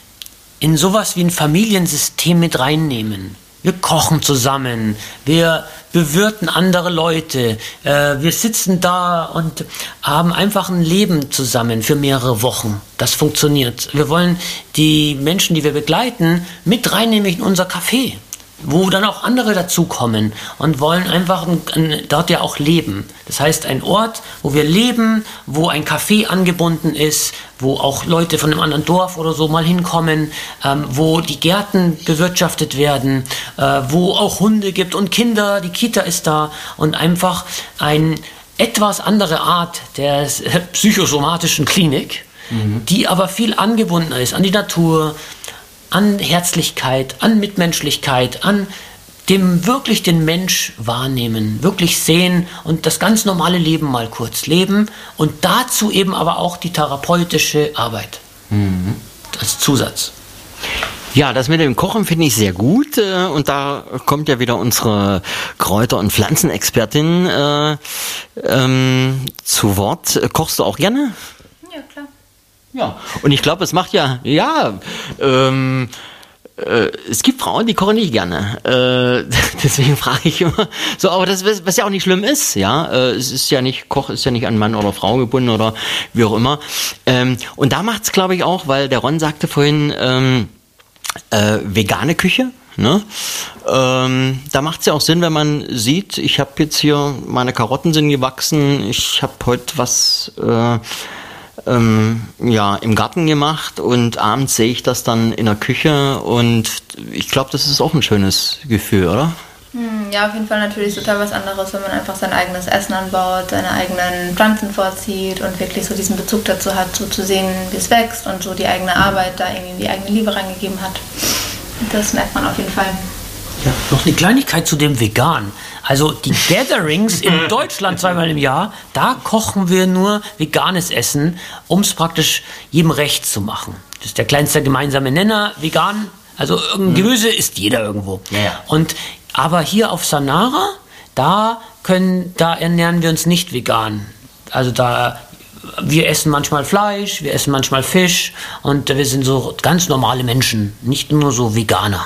in sowas wie ein Familiensystem mit reinnehmen. Wir kochen zusammen, wir bewirten andere Leute, äh, wir sitzen da und haben einfach ein Leben zusammen für mehrere Wochen. Das funktioniert. Wir wollen die Menschen, die wir begleiten, mit reinnehmen in unser Café, wo dann auch andere dazukommen und wollen einfach ein, ein, dort ja auch leben. Das heißt, ein Ort, wo wir leben, wo ein Café angebunden ist, wo auch Leute von einem anderen Dorf oder so mal hinkommen, ähm, wo die Gärten bewirtschaftet werden, äh, wo auch Hunde gibt und Kinder, die Kita ist da und einfach eine etwas andere Art der äh, psychosomatischen Klinik, mhm. die aber viel angebundener ist an die Natur, an Herzlichkeit, an Mitmenschlichkeit, an dem wirklich den Mensch wahrnehmen, wirklich sehen und das ganz normale Leben mal kurz leben und dazu eben aber auch die therapeutische Arbeit mhm. als Zusatz. Ja, das mit dem Kochen finde ich sehr gut und da kommt ja wieder unsere Kräuter- und Pflanzenexpertin äh, ähm, zu Wort. Kochst du auch gerne? Ja, klar. Ja, und ich glaube, es macht ja, ja, ähm, äh, es gibt Frauen, die kochen nicht gerne. Äh, deswegen frage ich immer so, aber das, was ja auch nicht schlimm ist, ja. Äh, es ist ja nicht, Koch ist ja nicht an Mann oder Frau gebunden oder wie auch immer. Ähm, und da macht's, glaube ich, auch, weil der Ron sagte vorhin, ähm, äh, vegane Küche. Ne? Ähm, da macht es ja auch Sinn, wenn man sieht, ich habe jetzt hier, meine Karotten sind gewachsen, ich habe heute was äh, ähm, ja, im Garten gemacht und abends sehe ich das dann in der Küche und ich glaube, das ist auch ein schönes Gefühl, oder? Ja, auf jeden Fall natürlich total was anderes, wenn man einfach sein eigenes Essen anbaut, seine eigenen Pflanzen vorzieht und wirklich so diesen Bezug dazu hat, so zu sehen, wie es wächst und so die eigene Arbeit da irgendwie die eigene Liebe reingegeben hat. Das merkt man auf jeden Fall. Ja, noch eine Kleinigkeit zu dem Vegan. Also die Gatherings in Deutschland zweimal im Jahr, da kochen wir nur veganes Essen, um es praktisch jedem recht zu machen. Das ist der kleinste gemeinsame Nenner, vegan. Also irgendein Gemüse isst jeder irgendwo. Ja, ja. Und aber hier auf Sanara, da können, da ernähren wir uns nicht vegan. Also da, wir essen manchmal Fleisch, wir essen manchmal Fisch und wir sind so ganz normale Menschen, nicht nur so Veganer.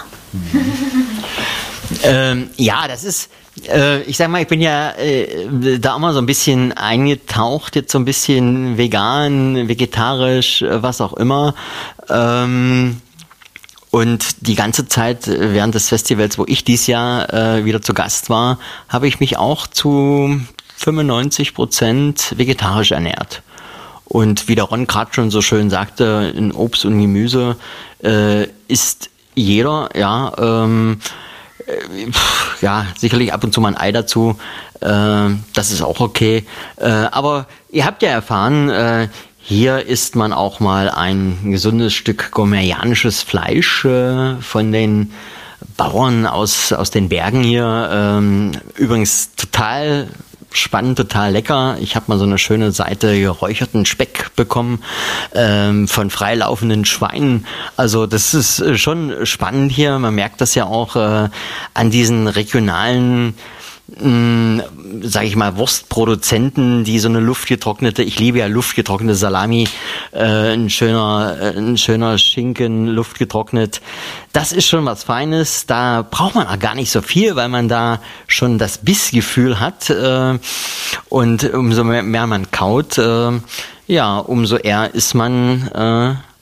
ähm, ja, das ist, äh, ich sag mal, ich bin ja äh, da immer so ein bisschen eingetaucht, jetzt so ein bisschen vegan, vegetarisch, äh, was auch immer. Ähm, Und die ganze Zeit während des Festivals, wo ich dieses Jahr äh, wieder zu Gast war, habe ich mich auch zu fünfundneunzig Prozent vegetarisch ernährt. Und wie der Ron gerade schon so schön sagte, in Obst und Gemüse äh, isst jeder, ja, ähm, äh, ja, sicherlich ab und zu mal ein Ei dazu, äh, das ist auch okay. Äh, aber ihr habt ja erfahren, äh, hier isst man auch mal ein gesundes Stück gourmetianisches Fleisch äh, von den Bauern aus, aus den Bergen hier. Ähm, übrigens total spannend, total lecker. Ich habe mal so eine schöne Seite geräucherten Speck bekommen ähm, von freilaufenden Schweinen. Also das ist schon spannend hier. Man merkt das ja auch äh, an diesen regionalen sage ich mal, Wurstproduzenten, die so eine luftgetrocknete, ich liebe ja luftgetrocknete Salami, äh, ein schöner, äh, ein schöner Schinken, luftgetrocknet. Das ist schon was Feines. Da braucht man auch gar nicht so viel, weil man da schon das Bissgefühl hat. Äh, und umso mehr, mehr man kaut, äh, ja, umso eher ist man äh,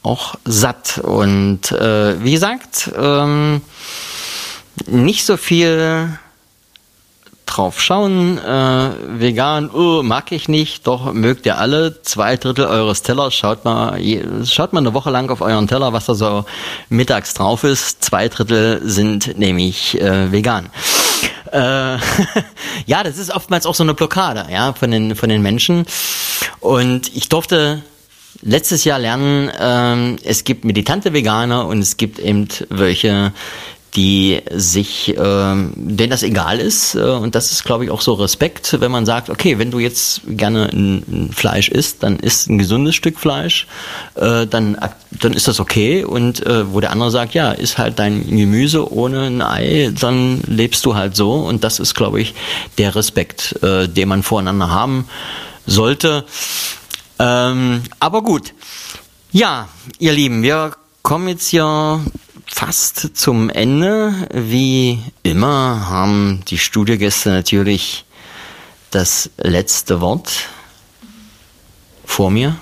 auch satt. Und äh, wie gesagt, ähm, nicht so viel drauf schauen, äh, vegan, oh, mag ich nicht, doch mögt ihr alle, zwei Drittel eures Tellers, schaut mal, schaut mal eine Woche lang auf euren Teller, was da so mittags drauf ist, zwei Drittel sind nämlich äh, vegan. Äh, ja, das ist oftmals auch so eine Blockade, ja, von den, von den Menschen. Und ich durfte letztes Jahr lernen, ähm, es gibt militante Veganer und es gibt eben welche, die sich, ähm, denen das egal ist, äh, und das ist, glaube ich, auch so Respekt, wenn man sagt, okay, wenn du jetzt gerne ein, ein Fleisch isst, dann isst ein gesundes Stück Fleisch, äh, dann, dann ist das okay, und äh, wo der andere sagt, ja, isst halt dein Gemüse ohne ein Ei, dann lebst du halt so, und das ist, glaube ich, der Respekt, äh, den man voreinander haben sollte. Ähm, aber gut, ja, ihr Lieben, wir kommen jetzt hier fast zum Ende. Wie immer haben die Studiogäste natürlich das letzte Wort. Vor mir.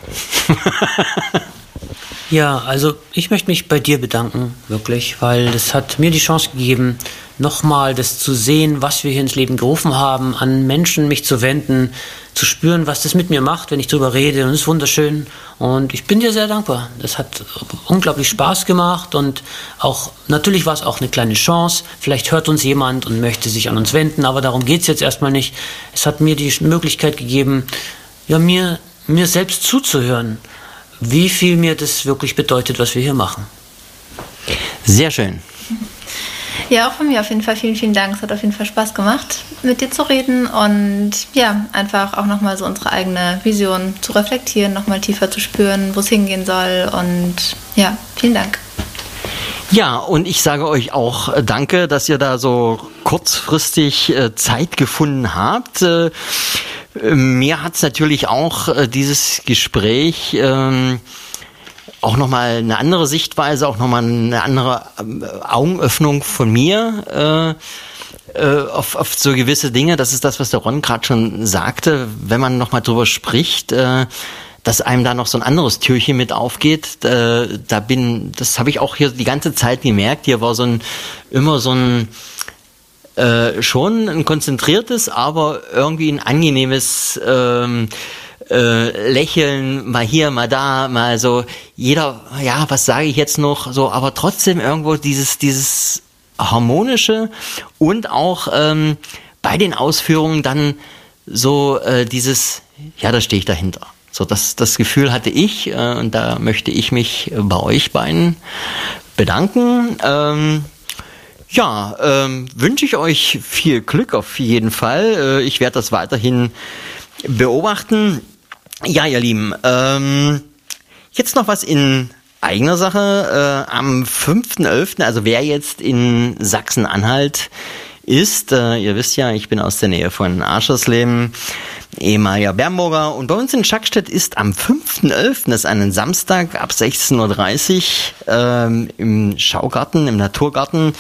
Ja, also ich möchte mich bei dir bedanken, wirklich, weil das hat mir die Chance gegeben, nochmal das zu sehen, was wir hier ins Leben gerufen haben, an Menschen mich zu wenden, zu spüren, was das mit mir macht, wenn ich drüber rede, und es ist wunderschön, und ich bin dir sehr dankbar. Das hat unglaublich Spaß gemacht, und auch, natürlich war es auch eine kleine Chance, vielleicht hört uns jemand und möchte sich an uns wenden, aber darum geht es jetzt erstmal nicht. Es hat mir die Möglichkeit gegeben, ja, mir, mir selbst zuzuhören, wie viel mir das wirklich bedeutet, was wir hier machen. Sehr schön. Ja, auch von mir auf jeden Fall vielen, vielen Dank. Es hat auf jeden Fall Spaß gemacht, mit dir zu reden und ja, einfach auch nochmal so unsere eigene Vision zu reflektieren, nochmal tiefer zu spüren, wo es hingehen soll, und ja, vielen Dank. Ja, und ich sage euch auch äh, danke, dass ihr da so kurzfristig äh, Zeit gefunden habt. Äh, mir hat's natürlich auch äh, dieses Gespräch ähm, auch nochmal eine andere Sichtweise, auch nochmal eine andere äh, Augenöffnung von mir äh, äh, auf, auf so gewisse Dinge. Das ist das, was der Ron gerade schon sagte, wenn man nochmal drüber spricht, äh, dass einem da noch so ein anderes Türchen mit aufgeht. Äh, da bin, das habe ich auch hier die ganze Zeit gemerkt. Hier war so ein immer so ein äh, schon ein konzentriertes, aber irgendwie ein angenehmes ähm, äh, Lächeln, mal hier, mal da, mal so. Jeder, ja, was sage ich jetzt noch? So, aber trotzdem irgendwo dieses dieses harmonische und auch ähm, bei den Ausführungen dann so äh, dieses, ja, da stehe ich dahinter. So, das, das Gefühl hatte ich, äh, und da möchte ich mich bei euch beiden bedanken. Ähm, ja, ähm, wünsche ich euch viel Glück auf jeden Fall. Äh, ich werde das weiterhin beobachten. Ja, ihr Lieben, ähm, jetzt noch was in eigener Sache. Äh, am fünften elften, also wer jetzt in Sachsen-Anhalt ist, äh, ihr wisst ja, ich bin aus der Nähe von Aschersleben, ehemaliger Bernburger, und bei uns in Schackstedt ist am fünften elften, das ist einen Samstag ab sechzehn Uhr dreißig, ähm, im Schaugarten, im Naturgarten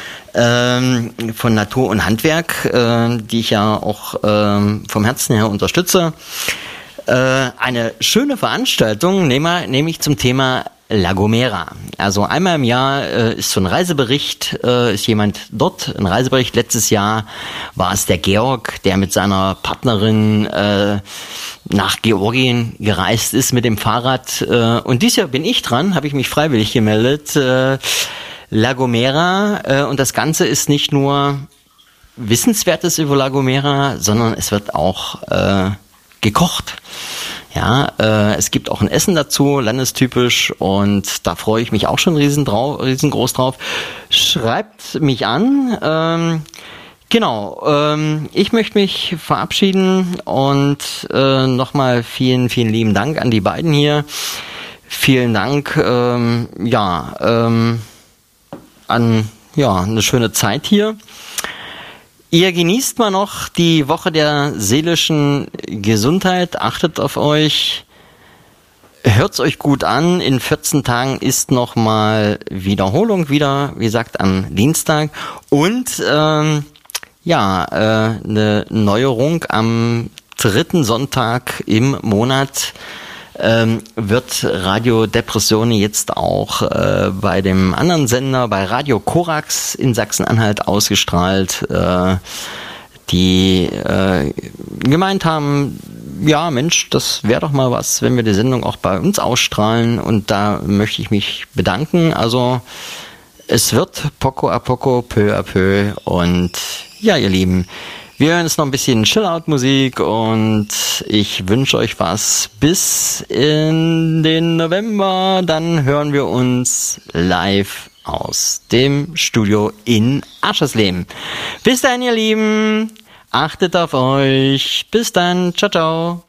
ähm, von Natur und Handwerk, äh, die ich ja auch ähm, vom Herzen her unterstütze, äh, eine schöne Veranstaltung, nämlich zum Thema La Gomera. Also einmal im Jahr äh, ist so ein Reisebericht, äh, ist jemand dort, ein Reisebericht. Letztes Jahr war es der Georg, der mit seiner Partnerin äh, nach Georgien gereist ist mit dem Fahrrad. Äh, und dieses Jahr bin ich dran, habe ich mich freiwillig gemeldet. Äh, La Gomera, äh, und das Ganze ist nicht nur Wissenswertes über La Gomera, sondern es wird auch äh, gekocht. Ja, äh, es gibt auch ein Essen dazu, landestypisch, und da freue ich mich auch schon riesen drauf, riesengroß drauf. Schreibt mich an. Ähm, genau, ähm, ich möchte mich verabschieden und äh, nochmal vielen, vielen lieben Dank an die beiden hier. Vielen Dank, ähm, ja, ähm, an ja eine schöne Zeit hier. Ihr genießt mal noch die Woche der seelischen Gesundheit, achtet auf euch, hört's euch gut an. In vierzehn Tagen ist nochmal Wiederholung wieder, wie gesagt, am Dienstag. Und ähm, ja, äh, eine Neuerung am dritten Sonntag im Monat ähm, wird Radio Depressione jetzt auch äh, bei dem anderen Sender, bei Radio Korax in Sachsen-Anhalt ausgestrahlt, äh, die äh, gemeint haben, ja Mensch, das wäre doch mal was, wenn wir die Sendung auch bei uns ausstrahlen, und da möchte ich mich bedanken. Also es wird poco a poco, peu à peu, und ja, ihr Lieben, wir hören jetzt noch ein bisschen Chill-Out-Musik und ich wünsche euch was bis in den November. Dann hören wir uns live aus dem Studio in Aschersleben. Bis dann, ihr Lieben. Achtet auf euch. Bis dann. Ciao, ciao.